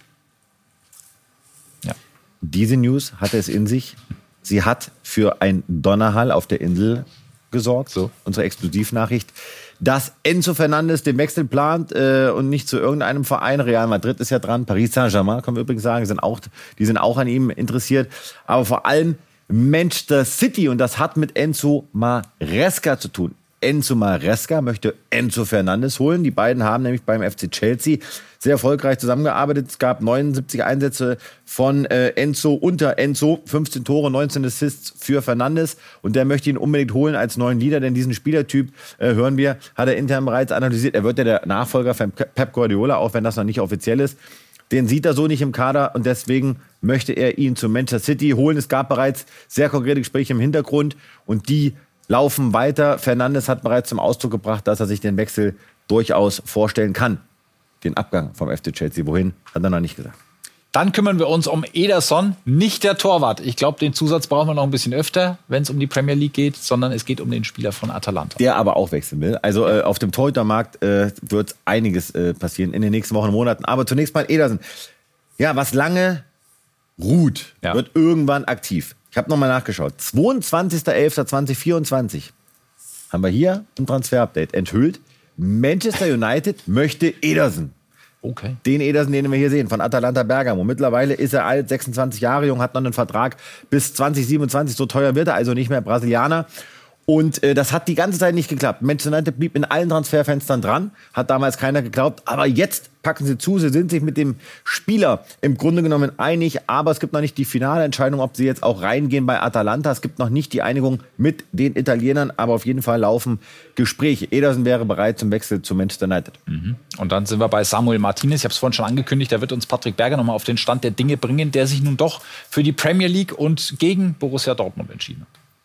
Ja. Diese News hat er es in sich. Sie hat für ein Donnerhall auf der Insel gesorgt, so unsere Exklusivnachricht, dass Enzo Fernandes den Wechsel plant äh, und nicht zu irgendeinem Verein. Real Madrid ist ja dran, Paris Saint-Germain, können wir übrigens sagen, sind auch, die sind auch an ihm interessiert. Aber vor allem Manchester City, und das hat mit Enzo Maresca zu tun. Enzo Maresca möchte Enzo Fernandes holen. Die beiden haben nämlich beim F C Chelsea sehr erfolgreich zusammengearbeitet. Es gab neunundsiebzig Einsätze von äh, Enzo unter Enzo, fünfzehn Tore, neunzehn Assists für Fernandes. Und der möchte ihn unbedingt holen als neuen Leader, denn diesen Spielertyp, äh, hören wir, hat er intern bereits analysiert. Er wird ja der Nachfolger von Pep Guardiola, auch wenn das noch nicht offiziell ist. Den sieht er so nicht im Kader und deswegen möchte er ihn zu Manchester City holen. Es gab bereits sehr konkrete Gespräche im Hintergrund und die laufen weiter. Fernandes hat bereits zum Ausdruck gebracht, dass er sich den Wechsel durchaus vorstellen kann. Den Abgang vom F C Chelsea. Wohin, hat er noch nicht gesagt. Dann kümmern wir uns um Ederson, nicht der Torwart. Ich glaube, den Zusatz brauchen wir noch ein bisschen öfter, wenn es um die Premier League geht, sondern es geht um den Spieler von Atalanta. Der aber auch wechseln will. Also äh, auf dem Torhütermarkt äh, wird einiges äh, passieren in den nächsten Wochen und Monaten. Aber zunächst mal Ederson. Ja, was lange ruht, ja. wird irgendwann aktiv. Ich habe nochmal nachgeschaut. zweiundzwanzigster elfter zweitausendvierundzwanzig haben wir hier im Transfer-Update enthüllt. Manchester United möchte Ederson. Okay. Den Ederson, den wir hier sehen, von Atalanta Bergamo. Mittlerweile ist er alt, sechsundzwanzig Jahre jung, hat noch einen Vertrag bis zwanzig siebenundzwanzig. So teuer wird er also nicht mehr, Brasilianer. Und äh, das hat die ganze Zeit nicht geklappt. Manchester United blieb in allen Transferfenstern dran, hat damals keiner geglaubt. Aber jetzt packen sie zu, sie sind sich mit dem Spieler im Grunde genommen einig. Aber es gibt noch nicht die finale Entscheidung, ob sie jetzt auch reingehen bei Atalanta. Es gibt noch nicht die Einigung mit den Italienern, aber auf jeden Fall laufen Gespräche. Ederson wäre bereit zum Wechsel zu Manchester United. Mhm. Und dann sind wir bei Samuel Martinez. Ich habe es vorhin schon angekündigt, da wird uns Patrick Berger nochmal auf den Stand der Dinge bringen, der sich nun doch für die Premier League und gegen Borussia Dortmund entschieden hat.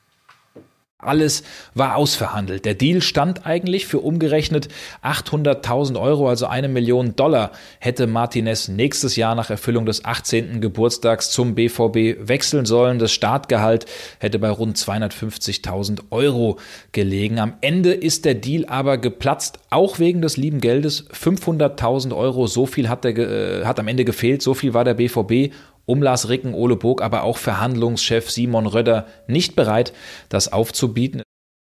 Alles war ausverhandelt. Der Deal stand eigentlich für umgerechnet achthunderttausend Euro, also eine Million Dollar, hätte Martinez nächstes Jahr nach Erfüllung des achtzehnten Geburtstags zum B V B wechseln sollen. Das Startgehalt hätte bei rund zweihundertfünfzigtausend Euro gelegen. Am Ende ist der Deal aber geplatzt, auch wegen des lieben Geldes. fünfhunderttausend Euro, so viel hat, der, äh, hat am Ende gefehlt, so viel war der B V B um Lars Ricken, Ole Burg, aber auch Verhandlungschef Simon Röder nicht bereit, das aufzubieten.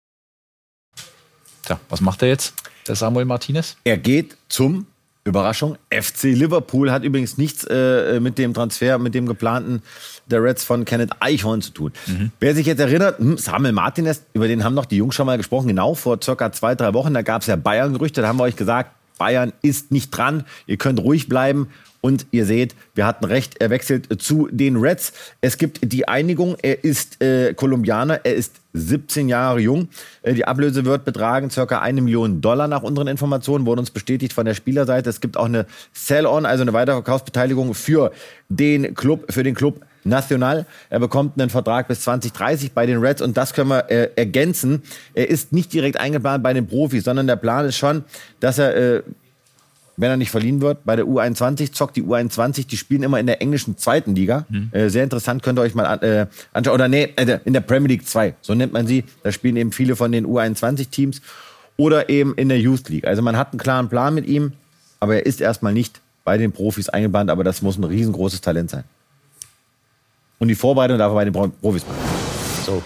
Tja, was macht er jetzt, der Samuel Martinez? Er geht zum, Überraschung, F C Liverpool. Hat übrigens nichts äh, mit dem Transfer, mit dem geplanten der Reds von Kenneth Eichhorn zu tun. Mhm. Wer sich jetzt erinnert, hm, Samuel Martinez, über den haben noch die Jungs schon mal gesprochen, genau vor circa zwei, drei Wochen, da gab es ja Bayern-Gerüchte, da haben wir euch gesagt, Bayern ist nicht dran. Ihr könnt ruhig bleiben. Und ihr seht, wir hatten recht, er wechselt zu den Reds. Es gibt die Einigung, er ist äh, Kolumbianer, er ist siebzehn Jahre jung. Äh, die Ablöse wird betragen ca. eine Million Dollar nach unseren Informationen, wurde uns bestätigt von der Spielerseite. Es gibt auch eine Sell-on, also eine Weiterverkaufsbeteiligung für den Club, für den Club Nacional. Er bekommt einen Vertrag bis zwanzig dreißig bei den Reds und das können wir äh, ergänzen. Er ist nicht direkt eingeplant bei den Profis, sondern der Plan ist schon, dass er... Äh, wenn er nicht verliehen wird, bei der U einundzwanzig zockt die U einundzwanzig, die spielen immer in der englischen zweiten Liga. Mhm. Äh, sehr interessant, könnt ihr euch mal an, äh, anschauen. Oder nee, äh, in der Premier League zwei, so nennt man sie. Da spielen eben viele von den U einundzwanzig-Teams. Oder eben in der Youth League. Also man hat einen klaren Plan mit ihm, aber er ist erstmal nicht bei den Profis eingeplant, aber das muss ein riesengroßes Talent sein. Und die Vorbereitung darf er bei den Profis machen. So.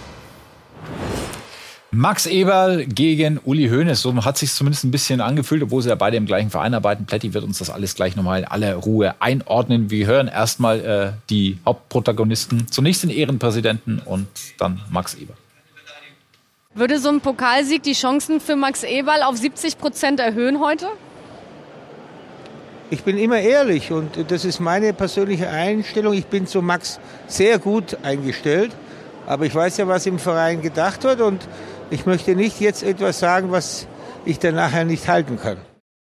Max Eberl gegen Uli Hoeneß, so hat sich zumindest ein bisschen angefühlt, obwohl sie ja beide im gleichen Verein arbeiten. Plätti wird uns das alles gleich nochmal in aller Ruhe einordnen. Wir hören erstmal äh, die Hauptprotagonisten. Zunächst den Ehrenpräsidenten und dann Max Eberl. Würde so ein Pokalsieg die Chancen für Max Eberl auf siebzig Prozent erhöhen heute? Ich bin immer ehrlich und das ist meine persönliche Einstellung. Ich bin zu Max sehr gut eingestellt, aber ich weiß ja, was im Verein gedacht wird und ich möchte nicht jetzt etwas sagen, was ich dann nachher nicht halten kann.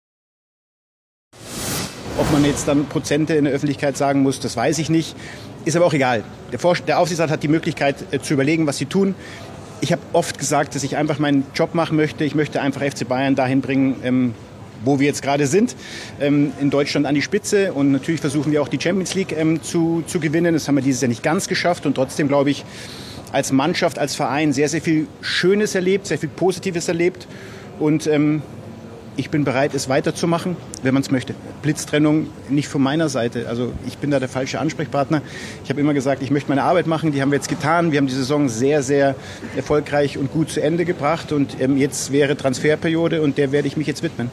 Ob man jetzt dann Prozente in der Öffentlichkeit sagen muss, das weiß ich nicht. Ist aber auch egal. Der, Vor- der Aufsichtsrat hat die Möglichkeit äh, zu überlegen, was sie tun. Ich habe oft gesagt, dass ich einfach meinen Job machen möchte. Ich möchte einfach F C Bayern dahin bringen, ähm, wo wir jetzt gerade sind, ähm, in Deutschland an die Spitze. Und natürlich versuchen wir auch die Champions League ähm, zu, zu gewinnen. Das haben wir dieses Jahr nicht ganz geschafft. Und trotzdem glaube ich, als Mannschaft, als Verein sehr, sehr viel Schönes erlebt, sehr viel Positives erlebt. Und ähm, ich bin bereit, es weiterzumachen, wenn man es möchte. Blitztrennung nicht von meiner Seite. Also ich bin da der falsche Ansprechpartner. Ich habe immer gesagt, ich möchte meine Arbeit machen. Die haben wir jetzt getan. Wir haben die Saison sehr, sehr erfolgreich und gut zu Ende gebracht. Und ähm, jetzt wäre Transferperiode und der werde ich mich jetzt widmen.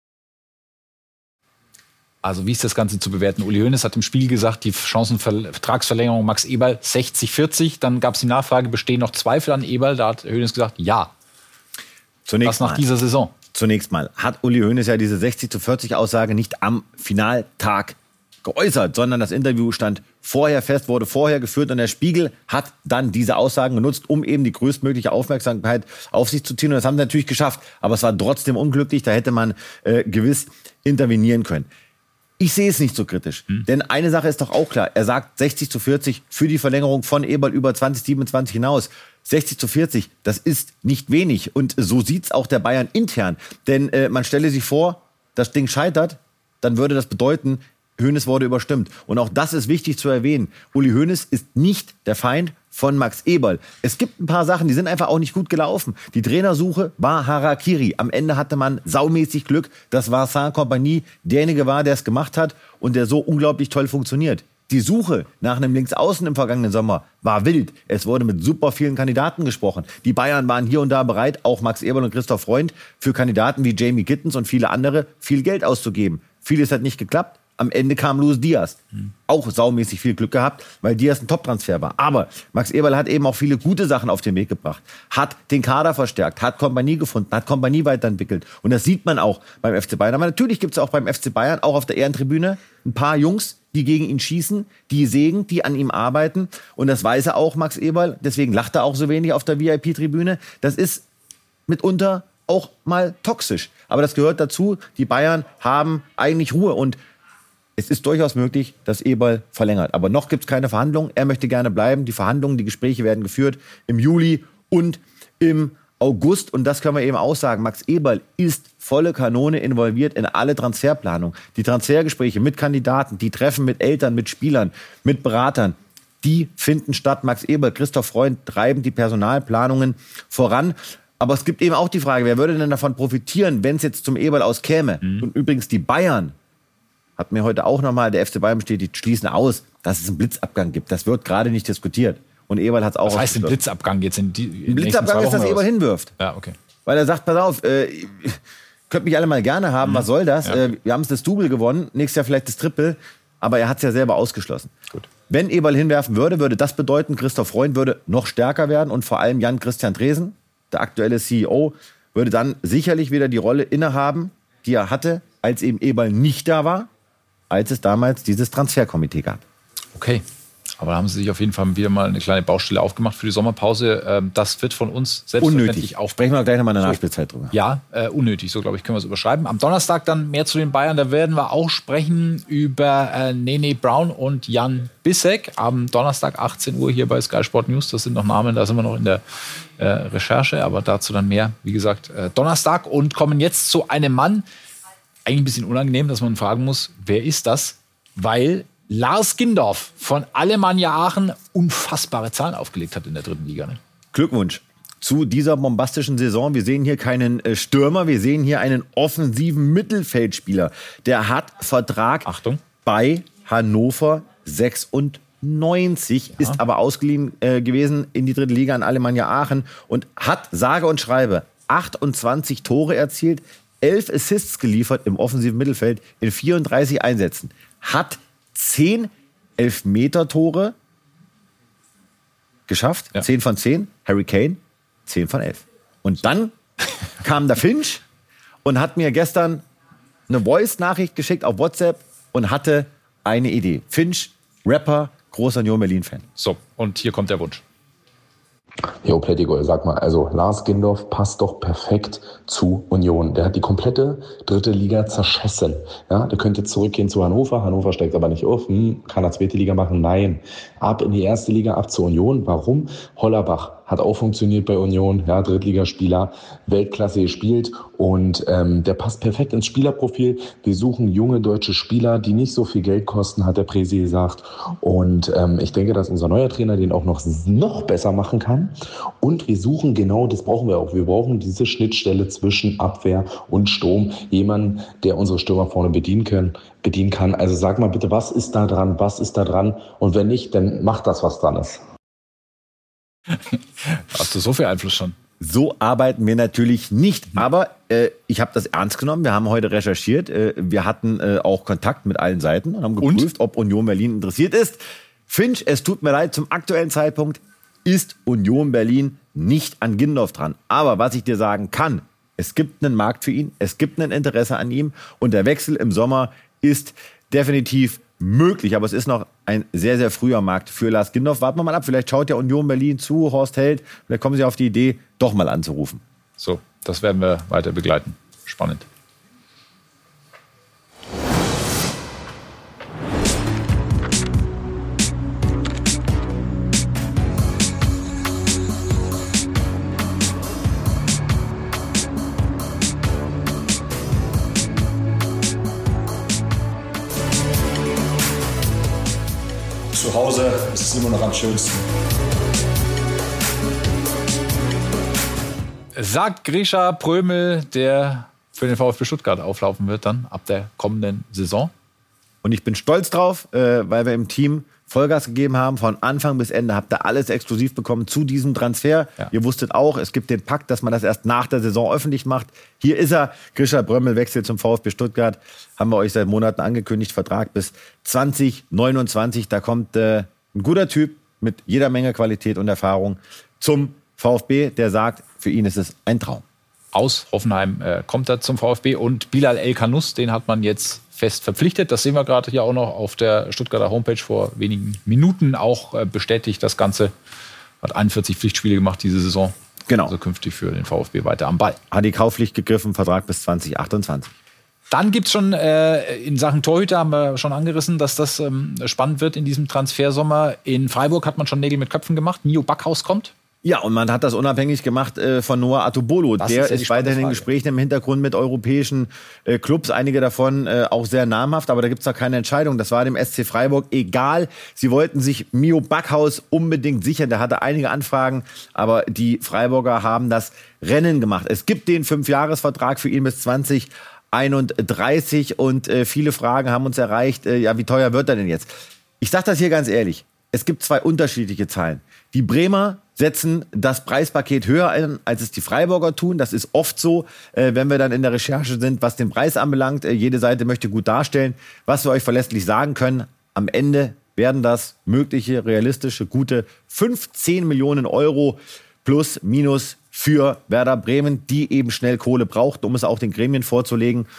Also wie ist das Ganze zu bewerten? Uli Hoeneß hat im Spiel gesagt, die Chancenvertragsverlängerung Max Eberl sechzig vierzig. Dann gab es die Nachfrage, bestehen noch Zweifel an Eberl? Da hat Hoeneß gesagt, ja. Zunächst das nach mal, dieser Saison. Zunächst mal hat Uli Hoeneß ja diese sechzig zu vierzig Aussage nicht am Finaltag geäußert, sondern das Interview stand vorher fest, wurde vorher geführt und der Spiegel hat dann diese Aussagen genutzt, um eben die größtmögliche Aufmerksamkeit auf sich zu ziehen. Und das haben sie natürlich geschafft. Aber es war trotzdem unglücklich, da hätte man äh, gewiss intervenieren können. Ich sehe es nicht so kritisch. Hm. Denn eine Sache ist doch auch klar. Er sagt sechzig zu vierzig für die Verlängerung von Eberl über zwanzig siebenundzwanzig hinaus. sechzig zu vierzig, das ist nicht wenig. Und so sieht's auch der Bayern intern. Denn äh, man stelle sich vor, das Ding scheitert, dann würde das bedeuten, Hoeneß wurde überstimmt. Und auch das ist wichtig zu erwähnen. Uli Hoeneß ist nicht der Feind von Max Eberl. Es gibt ein paar Sachen, die sind einfach auch nicht gut gelaufen. Die Trainersuche war Harakiri. Am Ende hatte man saumäßig Glück, dass Vincent Kompany derjenige war, der es gemacht hat und der so unglaublich toll funktioniert. Die Suche nach einem Linksaußen im vergangenen Sommer war wild. Es wurde mit super vielen Kandidaten gesprochen. Die Bayern waren hier und da bereit, auch Max Eberl und Christoph Freund, für Kandidaten wie Jamie Gittens und viele andere viel Geld auszugeben. Vieles hat nicht geklappt. Am Ende kam Luis Diaz. Mhm. Auch saumäßig viel Glück gehabt, weil Diaz ein Top-Transfer war. Aber Max Eberl hat eben auch viele gute Sachen auf den Weg gebracht. Hat den Kader verstärkt, hat Kompanie gefunden, hat Kompanie weiterentwickelt. Und das sieht man auch beim F C Bayern. Aber natürlich gibt es auch beim F C Bayern, auch auf der Ehrentribüne, ein paar Jungs, die gegen ihn schießen, die sägen, die an ihm arbeiten. Und das weiß er auch, Max Eberl. Deswegen lacht er auch so wenig auf der V I P-Tribüne. Das ist mitunter auch mal toxisch. Aber das gehört dazu. Die Bayern haben eigentlich Ruhe. Und es ist durchaus möglich, dass Eberl verlängert. Aber noch gibt es keine Verhandlungen. Er möchte gerne bleiben. Die Verhandlungen, die Gespräche werden geführt im Juli und im August. Und das können wir eben auch sagen. Max Eberl ist volle Kanone involviert in alle Transferplanungen. Die Transfergespräche mit Kandidaten, die Treffen mit Eltern, mit Spielern, mit Beratern, die finden statt. Max Eberl, Christoph Freund treiben die Personalplanungen voran. Aber es gibt eben auch die Frage, wer würde denn davon profitieren, wenn es jetzt zum Eberl aus käme? Mhm. Und übrigens die Bayern, hat mir heute auch nochmal der F C Bayern bestätigt, schließen aus, dass es einen Blitzabgang gibt. Das wird gerade nicht diskutiert. Und Eberl hat es auch. Was heißt ein Blitzabgang jetzt in die? Ein Blitzabgang ist, dass Eberl hinwirft. Ja, okay. Weil er sagt, pass auf, äh, könnt mich alle mal gerne haben, mhm. was soll das? Ja. Äh, wir haben es das Double gewonnen, nächstes Jahr vielleicht das Triple, aber er hat es ja selber ausgeschlossen. Gut. Wenn Eberl hinwerfen würde, würde das bedeuten, Christoph Freund würde noch stärker werden und vor allem Jan-Christian Dresen, der aktuelle C E O, würde dann sicherlich wieder die Rolle innehaben, die er hatte, als eben Eberl nicht da war, als es damals dieses Transferkomitee gab. Okay. Aber da haben sie sich auf jeden Fall wieder mal eine kleine Baustelle aufgemacht für die Sommerpause. Das wird von uns selbstverständlich auch. Sprechen wir gleich nochmal in der Nachspielzeit drüber. Ja, äh, unnötig, so glaube ich, können wir es überschreiben. Am Donnerstag dann mehr zu den Bayern. Da werden wir auch sprechen über äh, Nene Brown und Jan Bissek. Am Donnerstag achtzehn Uhr hier bei Sky Sport News. Das sind noch Namen, da sind wir noch in der äh, Recherche. Aber dazu dann mehr, wie gesagt, äh, Donnerstag. Und kommen jetzt zu einem Mann. Eigentlich ein bisschen unangenehm, dass man fragen muss, wer ist das? Weil Lars Gindorf von Alemannia Aachen unfassbare Zahlen aufgelegt hat in der dritten Liga. Ne? Glückwunsch zu dieser bombastischen Saison. Wir sehen hier keinen äh, Stürmer, wir sehen hier einen offensiven Mittelfeldspieler. Der hat Vertrag Achtung. bei Hannover sechsundneunzig, ja. Ist aber ausgeliehen äh, gewesen in die dritte Liga an Alemannia Aachen und hat, sage und schreibe, achtundzwanzig Tore erzielt, elf Assists geliefert im offensiven Mittelfeld in vierunddreißig Einsätzen. Hat zehn Elfmeter-Tore geschafft, ja. zehn von zehn. Harry Kane, zehn von elf. Und dann kam der Finch und hat mir gestern eine Voice-Nachricht geschickt auf WhatsApp und hatte eine Idee. Finch, Rapper, großer Union Berlin-Fan. So, und hier kommt der Wunsch. Jo, Plättigol, sag mal, also Lars Gindorf passt doch perfekt zu Union. Der hat die komplette dritte Liga zerschossen. Ja, der könnte zurückgehen zu Hannover. Hannover steigt aber nicht auf. Hm, kann er zweite Liga machen? Nein. Ab in die erste Liga, ab zur Union. Warum? Hollerbach hat auch funktioniert bei Union. Ja, Drittligaspieler, Weltklasse gespielt. Und ähm, der passt perfekt ins Spielerprofil. Wir suchen junge deutsche Spieler, die nicht so viel Geld kosten, hat der Präsi gesagt. Und ähm, ich denke, dass unser neuer Trainer den auch noch, noch besser machen kann. Und wir suchen genau, das brauchen wir auch. Wir brauchen diese Schnittstelle zwischen Abwehr und Sturm. Jemanden, der unsere Stürmer vorne bedienen können, bedienen kann. Also sag mal bitte, was ist da dran? Was ist da dran? Und wenn nicht, dann macht das, was dran ist. Hast du so viel Einfluss schon? So arbeiten wir natürlich nicht. Aber äh, ich habe das ernst genommen. Wir haben heute recherchiert. Äh, wir hatten äh, auch Kontakt mit allen Seiten und haben geprüft, und? ob Union Berlin interessiert ist. Finch, es tut mir leid, zum aktuellen Zeitpunkt ist Union Berlin nicht an Gindorf dran. Aber was ich dir sagen kann, es gibt einen Markt für ihn, es gibt ein Interesse an ihm und der Wechsel im Sommer ist definitiv möglich. Aber es ist noch ein sehr, sehr früher Markt für Lars Gindorf. Warten wir mal ab, vielleicht schaut ja Union Berlin zu, Horst Held, vielleicht kommen sie auf die Idee, doch mal anzurufen. So, das werden wir weiter begleiten. Spannend. Zu Hause ist es immer noch am schönsten. Sagt Grisha Prömel, der für den VfB Stuttgart auflaufen wird dann ab der kommenden Saison. Und ich bin stolz drauf, äh, weil wir im Team Vollgas gegeben haben, von Anfang bis Ende. Habt ihr alles exklusiv bekommen zu diesem Transfer. Ja. Ihr wusstet auch, es gibt den Pakt, dass man das erst nach der Saison öffentlich macht. Hier ist er. Grisha Prömel wechselt zum VfB Stuttgart. Haben wir euch seit Monaten angekündigt. Vertrag bis zwanzig neunundzwanzig. Da kommt äh, ein guter Typ mit jeder Menge Qualität und Erfahrung zum VfB, der sagt, für ihn ist es ein Traum. Aus Hoffenheim äh, kommt er zum VfB und Bilal El-Kanous, den hat man jetzt fest verpflichtet. Das sehen wir gerade hier auch noch auf der Stuttgarter Homepage vor wenigen Minuten auch äh, bestätigt. Das Ganze hat einundvierzig Pflichtspiele gemacht diese Saison. Genau. Also künftig für den VfB weiter am Ball. Hat die Kaufpflicht gegriffen, Vertrag bis zwanzig achtundzwanzig. Dann gibt es schon äh, in Sachen Torhüter, haben wir schon angerissen, dass das ähm, spannend wird in diesem Transfersommer. In Freiburg hat man schon Nägel mit Köpfen gemacht. Mio Backhaus kommt. Ja, und man hat das unabhängig gemacht äh, von Noah Atubolo. Der ist, ja ist weiterhin in Gesprächen im Hintergrund mit europäischen äh, Clubs, einige davon äh, auch sehr namhaft, aber da gibt's noch keine Entscheidung. Das war dem S C Freiburg egal. Sie wollten sich Mio Backhaus unbedingt sichern. Der hatte einige Anfragen, aber die Freiburger haben das Rennen gemacht. Es gibt den Fünfjahresvertrag für ihn bis zwanzig einunddreißig und äh, viele Fragen haben uns erreicht, äh, ja, wie teuer wird er denn jetzt? Ich sage das hier ganz ehrlich, es gibt zwei unterschiedliche Zahlen. Die Bremer setzen das Preispaket höher ein, als es die Freiburger tun. Das ist oft so, äh, wenn wir dann in der Recherche sind, was den Preis anbelangt. Äh, jede Seite möchte gut darstellen. Was wir euch verlässlich sagen können, am Ende werden das mögliche, realistische, gute fünfzehn Millionen Euro plus, minus für Werder Bremen, die eben schnell Kohle braucht, um es auch den Gremien vorzulegen.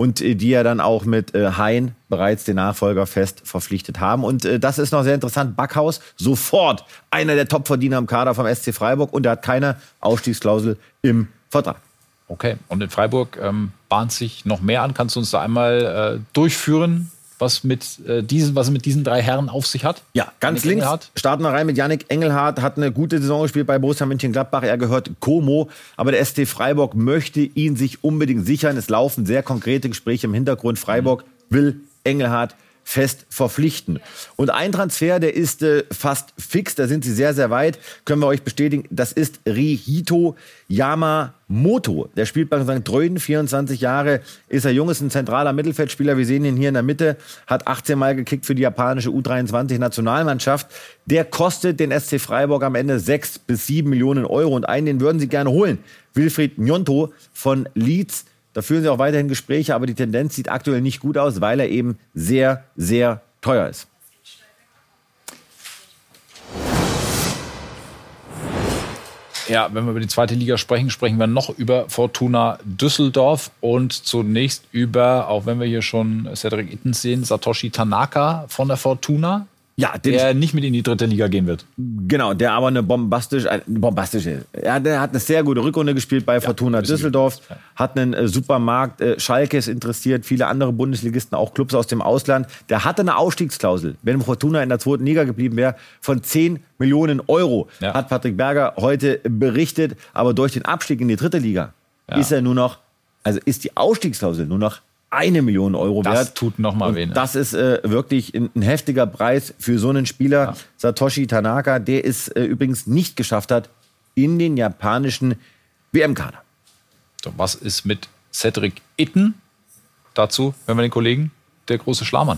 und äh, die ja dann auch mit äh, Hein bereits den Nachfolger fest verpflichtet haben. Und äh, das ist noch sehr interessant. Backhaus, sofort einer der Topverdiener im Kader vom S C Freiburg und er hat keine Ausstiegsklausel im Vertrag. Okay, und in Freiburg ähm, bahnt sich noch mehr an. Kannst du uns da einmal äh, durchführen, was mit äh, diesen, was mit diesen drei Herren auf sich hat? Ja, ganz Yannick links Engelhardt. Starten wir rein mit Yannick Engelhardt. Hat eine gute Saison gespielt bei Borussia Mönchengladbach. Er gehört Como, aber der S C Freiburg möchte ihn sich unbedingt sichern. Es laufen sehr konkrete Gespräche im Hintergrund. Freiburg mhm. will Engelhardt fest verpflichten. Und ein Transfer, der ist äh, fast fix, da sind sie sehr, sehr weit, können wir euch bestätigen, das ist Rihito Yamamoto. Der spielt bei Sankt Tröden, vierundzwanzig Jahre, ist er jung, ist ein zentraler Mittelfeldspieler, wir sehen ihn hier in der Mitte, hat achtzehn Mal gekickt für die japanische U dreiundzwanzig-Nationalmannschaft. Der kostet den S C Freiburg am Ende sechs bis sieben Millionen Euro und einen, den würden sie gerne holen. Wilfried Gnonto von Leeds. Da führen sie auch weiterhin Gespräche, aber die Tendenz sieht aktuell nicht gut aus, weil er eben sehr, sehr teuer ist. Ja, wenn wir über die zweite Liga sprechen, sprechen wir noch über Fortuna Düsseldorf und zunächst über, auch wenn wir hier schon Cedric Itten sehen, Satoshi Tanaka von der Fortuna. Ja, der nicht mit in die dritte Liga gehen wird. Genau, der aber eine bombastische, eine bombastische, ja, der hat eine sehr gute Rückrunde gespielt bei ja, Fortuna Düsseldorf, hat einen äh, Supermarkt, äh, Schalke ist interessiert, viele andere Bundesligisten, auch Clubs aus dem Ausland. Der hatte eine Ausstiegsklausel, wenn Fortuna in der zweiten Liga geblieben wäre, von zehn Millionen Euro, ja. hat Patrick Berger heute berichtet. Aber durch den Abstieg in die dritte Liga ja. ist er nur noch, also ist die Ausstiegsklausel nur noch eine Million Euro das wert. Das tut noch mal weh. Das ist äh, wirklich ein, ein heftiger Preis für so einen Spieler. Ja. Satoshi Tanaka, der es äh, übrigens nicht geschafft hat in den japanischen W M-Kader. So, was ist mit Cedric Itten? Dazu, wenn wir den Kollegen, der große Schlamann.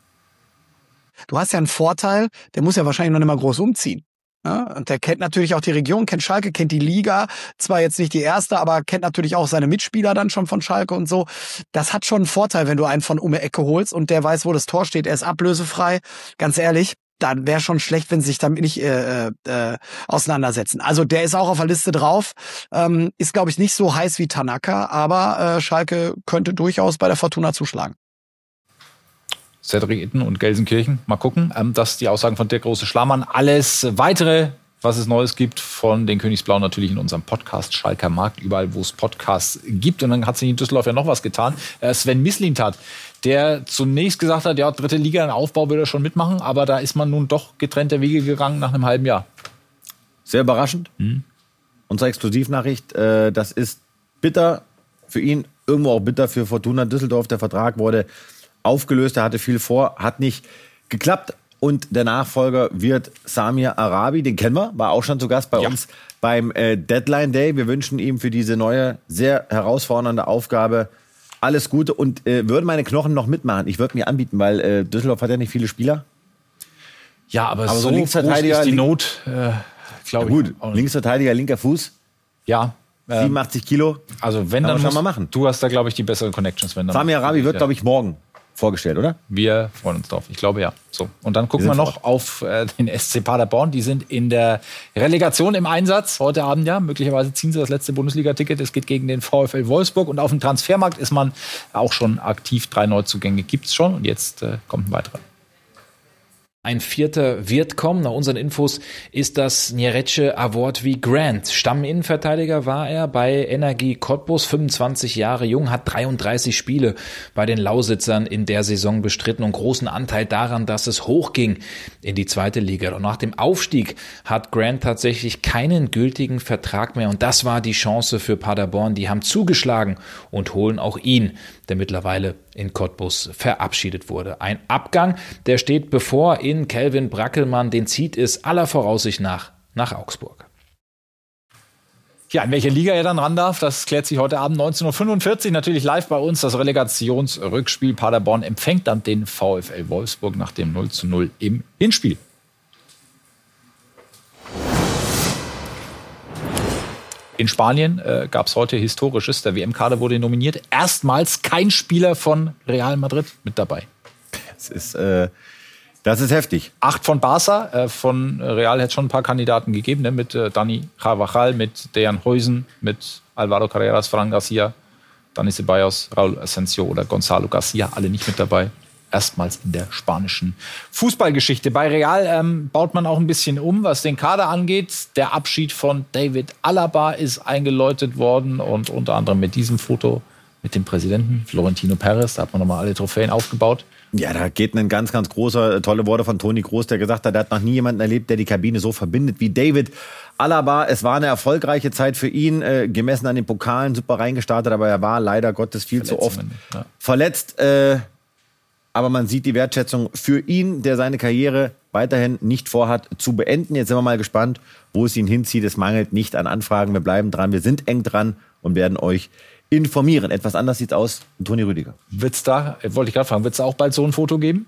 Du hast ja einen Vorteil, der muss ja wahrscheinlich noch nicht mal groß umziehen. Ja, und der kennt natürlich auch die Region, kennt Schalke, kennt die Liga. Zwar jetzt nicht die erste, aber kennt natürlich auch seine Mitspieler dann schon von Schalke und so. Das hat schon einen Vorteil, wenn du einen von um die Ecke holst und der weiß, wo das Tor steht. Er ist ablösefrei. Ganz ehrlich, dann wäre schon schlecht, wenn sie sich damit nicht äh, äh, auseinandersetzen. Also der ist auch auf der Liste drauf. Ähm, ist, glaube ich, nicht so heiß wie Tanaka, aber äh, Schalke könnte durchaus bei der Fortuna zuschlagen. Cedric Itten und Gelsenkirchen. Mal gucken. Ähm, das ist die Aussagen von Dirk Große Schlamann. Alles Weitere, was es Neues gibt von den Königsblauen, natürlich in unserem Podcast Schalker Markt, überall, wo es Podcasts gibt. Und dann hat sich in Düsseldorf ja noch was getan. Äh, Sven Mislintat, der zunächst gesagt hat, ja, dritte Liga, einen Aufbau würde er schon mitmachen, aber da ist man nun doch getrennte Wege gegangen nach einem halben Jahr. Sehr überraschend. Mhm. Unsere Exklusivnachricht, äh, das ist bitter für ihn, irgendwo auch bitter für Fortuna Düsseldorf. Der Vertrag wurde aufgelöst, er hatte viel vor, hat nicht geklappt. Und der Nachfolger wird Samir Arabi, den kennen wir, war auch schon zu Gast bei ja. uns beim äh, Deadline Day. Wir wünschen ihm für diese neue, sehr herausfordernde Aufgabe alles Gute und äh, würde meine Knochen noch mitmachen. Ich würde mir anbieten, weil äh, Düsseldorf hat ja nicht viele Spieler. Ja, aber, aber so, so Linksverteidiger, groß ist die Not, äh, glaube ich. Gut, Linksverteidiger, linker Fuß. Ja. siebenundachtzig Kilo. Also wenn, dann muss, mal machen. Du hast da, glaube ich, die besseren Connections. Wenn dann Samir Arabi wird, glaube ich, morgen vorgestellt, oder? Wir freuen uns drauf. Ich glaube, ja. So. Und dann gucken wir, wir noch fort. auf äh, den S C Paderborn. Die sind in der Relegation im Einsatz. Heute Abend, ja. Möglicherweise ziehen sie das letzte Bundesliga-Ticket. Es geht gegen den VfL Wolfsburg. Und auf dem Transfermarkt ist man auch schon aktiv. Drei Neuzugänge gibt es schon. Und jetzt äh, kommt ein weiterer. Ein vierter wird kommen. Nach unseren Infos ist das Njereče Awortvi Grant. Stamminnenverteidiger war er bei Energie Cottbus, fünfundzwanzig Jahre jung, hat dreiunddreißig Spiele bei den Lausitzern in der Saison bestritten und großen Anteil daran, dass es hochging in die zweite Liga. Und nach dem Aufstieg hat Grant tatsächlich keinen gültigen Vertrag mehr und das war die Chance für Paderborn. Die haben zugeschlagen und holen auch ihn, der mittlerweile in Cottbus verabschiedet wurde. Ein Abgang, der steht bevor in Kelvin Brackelmann, den zieht es aller Voraussicht nach nach Augsburg. Ja, in welcher Liga er dann ran darf, das klärt sich heute Abend neunzehn Uhr fünfundvierzig. Natürlich live bei uns das Relegationsrückspiel. Paderborn empfängt dann den VfL Wolfsburg nach dem null zu null im Hinspiel. In Spanien äh, gab es heute Historisches. Der W M-Kader wurde nominiert. Erstmals kein Spieler von Real Madrid mit dabei. Das ist, äh, das ist heftig. Acht von Barca. Äh, von Real hätte es schon ein paar Kandidaten gegeben. Ne? Mit äh, Dani Carvajal, mit Dejan Huijsen, mit Alvaro Carreras, Fran Garcia. Dani Ceballos, Raúl Asensio oder Gonzalo Garcia, alle nicht mit dabei. Erstmals in der spanischen Fußballgeschichte. Bei Real ähm, baut man auch ein bisschen um, was den Kader angeht. Der Abschied von David Alaba ist eingeläutet worden und unter anderem mit diesem Foto mit dem Präsidenten Florentino Perez. Da hat man nochmal alle Trophäen aufgebaut. Ja, da geht ein ganz, ganz großer, tolle Worte von Toni Kroos, der gesagt hat, er hat noch nie jemanden erlebt, der die Kabine so verbindet wie David Alaba. Es war eine erfolgreiche Zeit für ihn, äh, gemessen an den Pokalen, super reingestartet, aber er war leider Gottes viel zu oft ja. verletzt. Äh, aber man sieht die Wertschätzung für ihn, der seine Karriere weiterhin nicht vorhat zu beenden. Jetzt sind wir mal gespannt, wo es ihn hinzieht. Es mangelt nicht an Anfragen, wir bleiben dran, wir sind eng dran und werden euch informieren. Etwas anders sieht's aus, Toni Rüdiger. Wird's da, wollte ich gerade fragen, wird's da auch bald so ein Foto geben?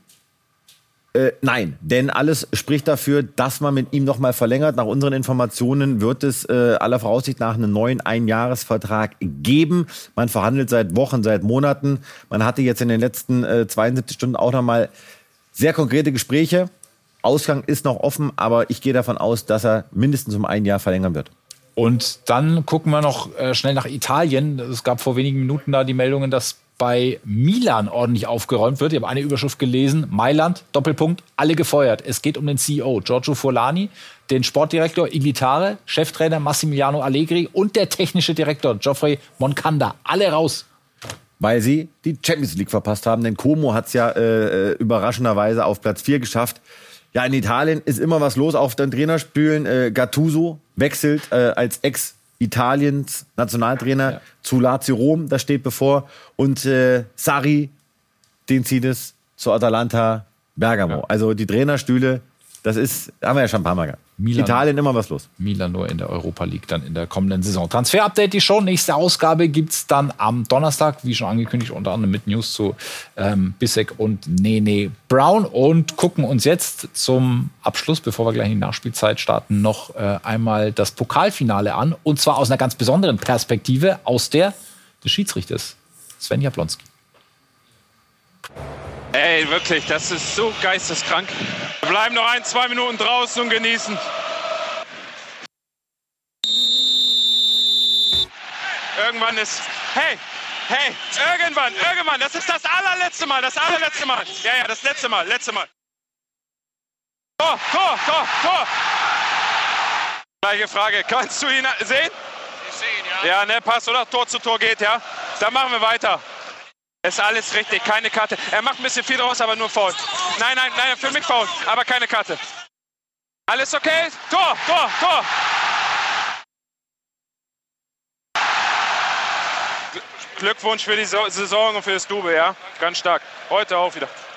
Äh, nein, denn alles spricht dafür, dass man mit ihm noch mal verlängert. Nach unseren Informationen wird es äh, aller Voraussicht nach einen neuen Einjahresvertrag geben. Man verhandelt seit Wochen, seit Monaten. Man hatte jetzt in den letzten äh, zweiundsiebzig Stunden auch noch mal sehr konkrete Gespräche. Ausgang ist noch offen, aber ich gehe davon aus, dass er mindestens um ein Jahr verlängern wird. Und dann gucken wir noch äh, schnell nach Italien. Es gab vor wenigen Minuten da die Meldungen, dass bei Milan ordentlich aufgeräumt wird. Ich habe eine Überschrift gelesen. Mailand, Doppelpunkt, alle gefeuert. Es geht um den C E O Giorgio Furlani, den Sportdirektor Iglitare, Cheftrainer Massimiliano Allegri und der technische Direktor Geoffrey Moncada. Alle raus. Weil sie die Champions League verpasst haben. Denn Como hat es ja äh, überraschenderweise auf Platz vier geschafft. Ja, in Italien ist immer was los auf den Trainerstühlen. Äh, Gattuso wechselt äh, als Ex-Italiens Nationaltrainer ja. zu Lazio Rom, das steht bevor. Und äh, Sarri, den zieht es zu Atalanta Bergamo. Ja. Also die Trainerstühle, das ist, haben wir ja schon ein paar Mal gehabt. Milan, Italien immer was los. Milan nur in der Europa League dann in der kommenden Saison. Transfer-Update, die Show. Nächste Ausgabe gibt's dann am Donnerstag, wie schon angekündigt, unter anderem mit News zu ähm, Bissek und Nene Brown. Und gucken uns jetzt zum Abschluss, bevor wir gleich in die Nachspielzeit starten, noch äh, einmal das Pokalfinale an. Und zwar aus einer ganz besonderen Perspektive, aus der des Schiedsrichters Sven Jablonski. Ey, wirklich, das ist so geisteskrank. Wir bleiben noch ein, zwei Minuten draußen und genießen. Irgendwann ist... Hey, hey, irgendwann, irgendwann, das ist das allerletzte Mal, das allerletzte Mal. Ja, ja, das letzte Mal, letzte Mal. Tor, Tor, Tor, Tor. Gleiche Frage, kannst du ihn sehen? Ich sehe ihn, ja. Ja, ne, Pass oder Tor zu Tor geht, ja. Dann machen wir weiter. Ist alles richtig, keine Karte. Er macht ein bisschen viel draus, aber nur Foul. Nein, nein, nein, für mich Foul, aber keine Karte. Alles okay? Tor, Tor, Tor. Glückwunsch für die Saison und für das Double, ja? Ganz stark. Heute auch wieder.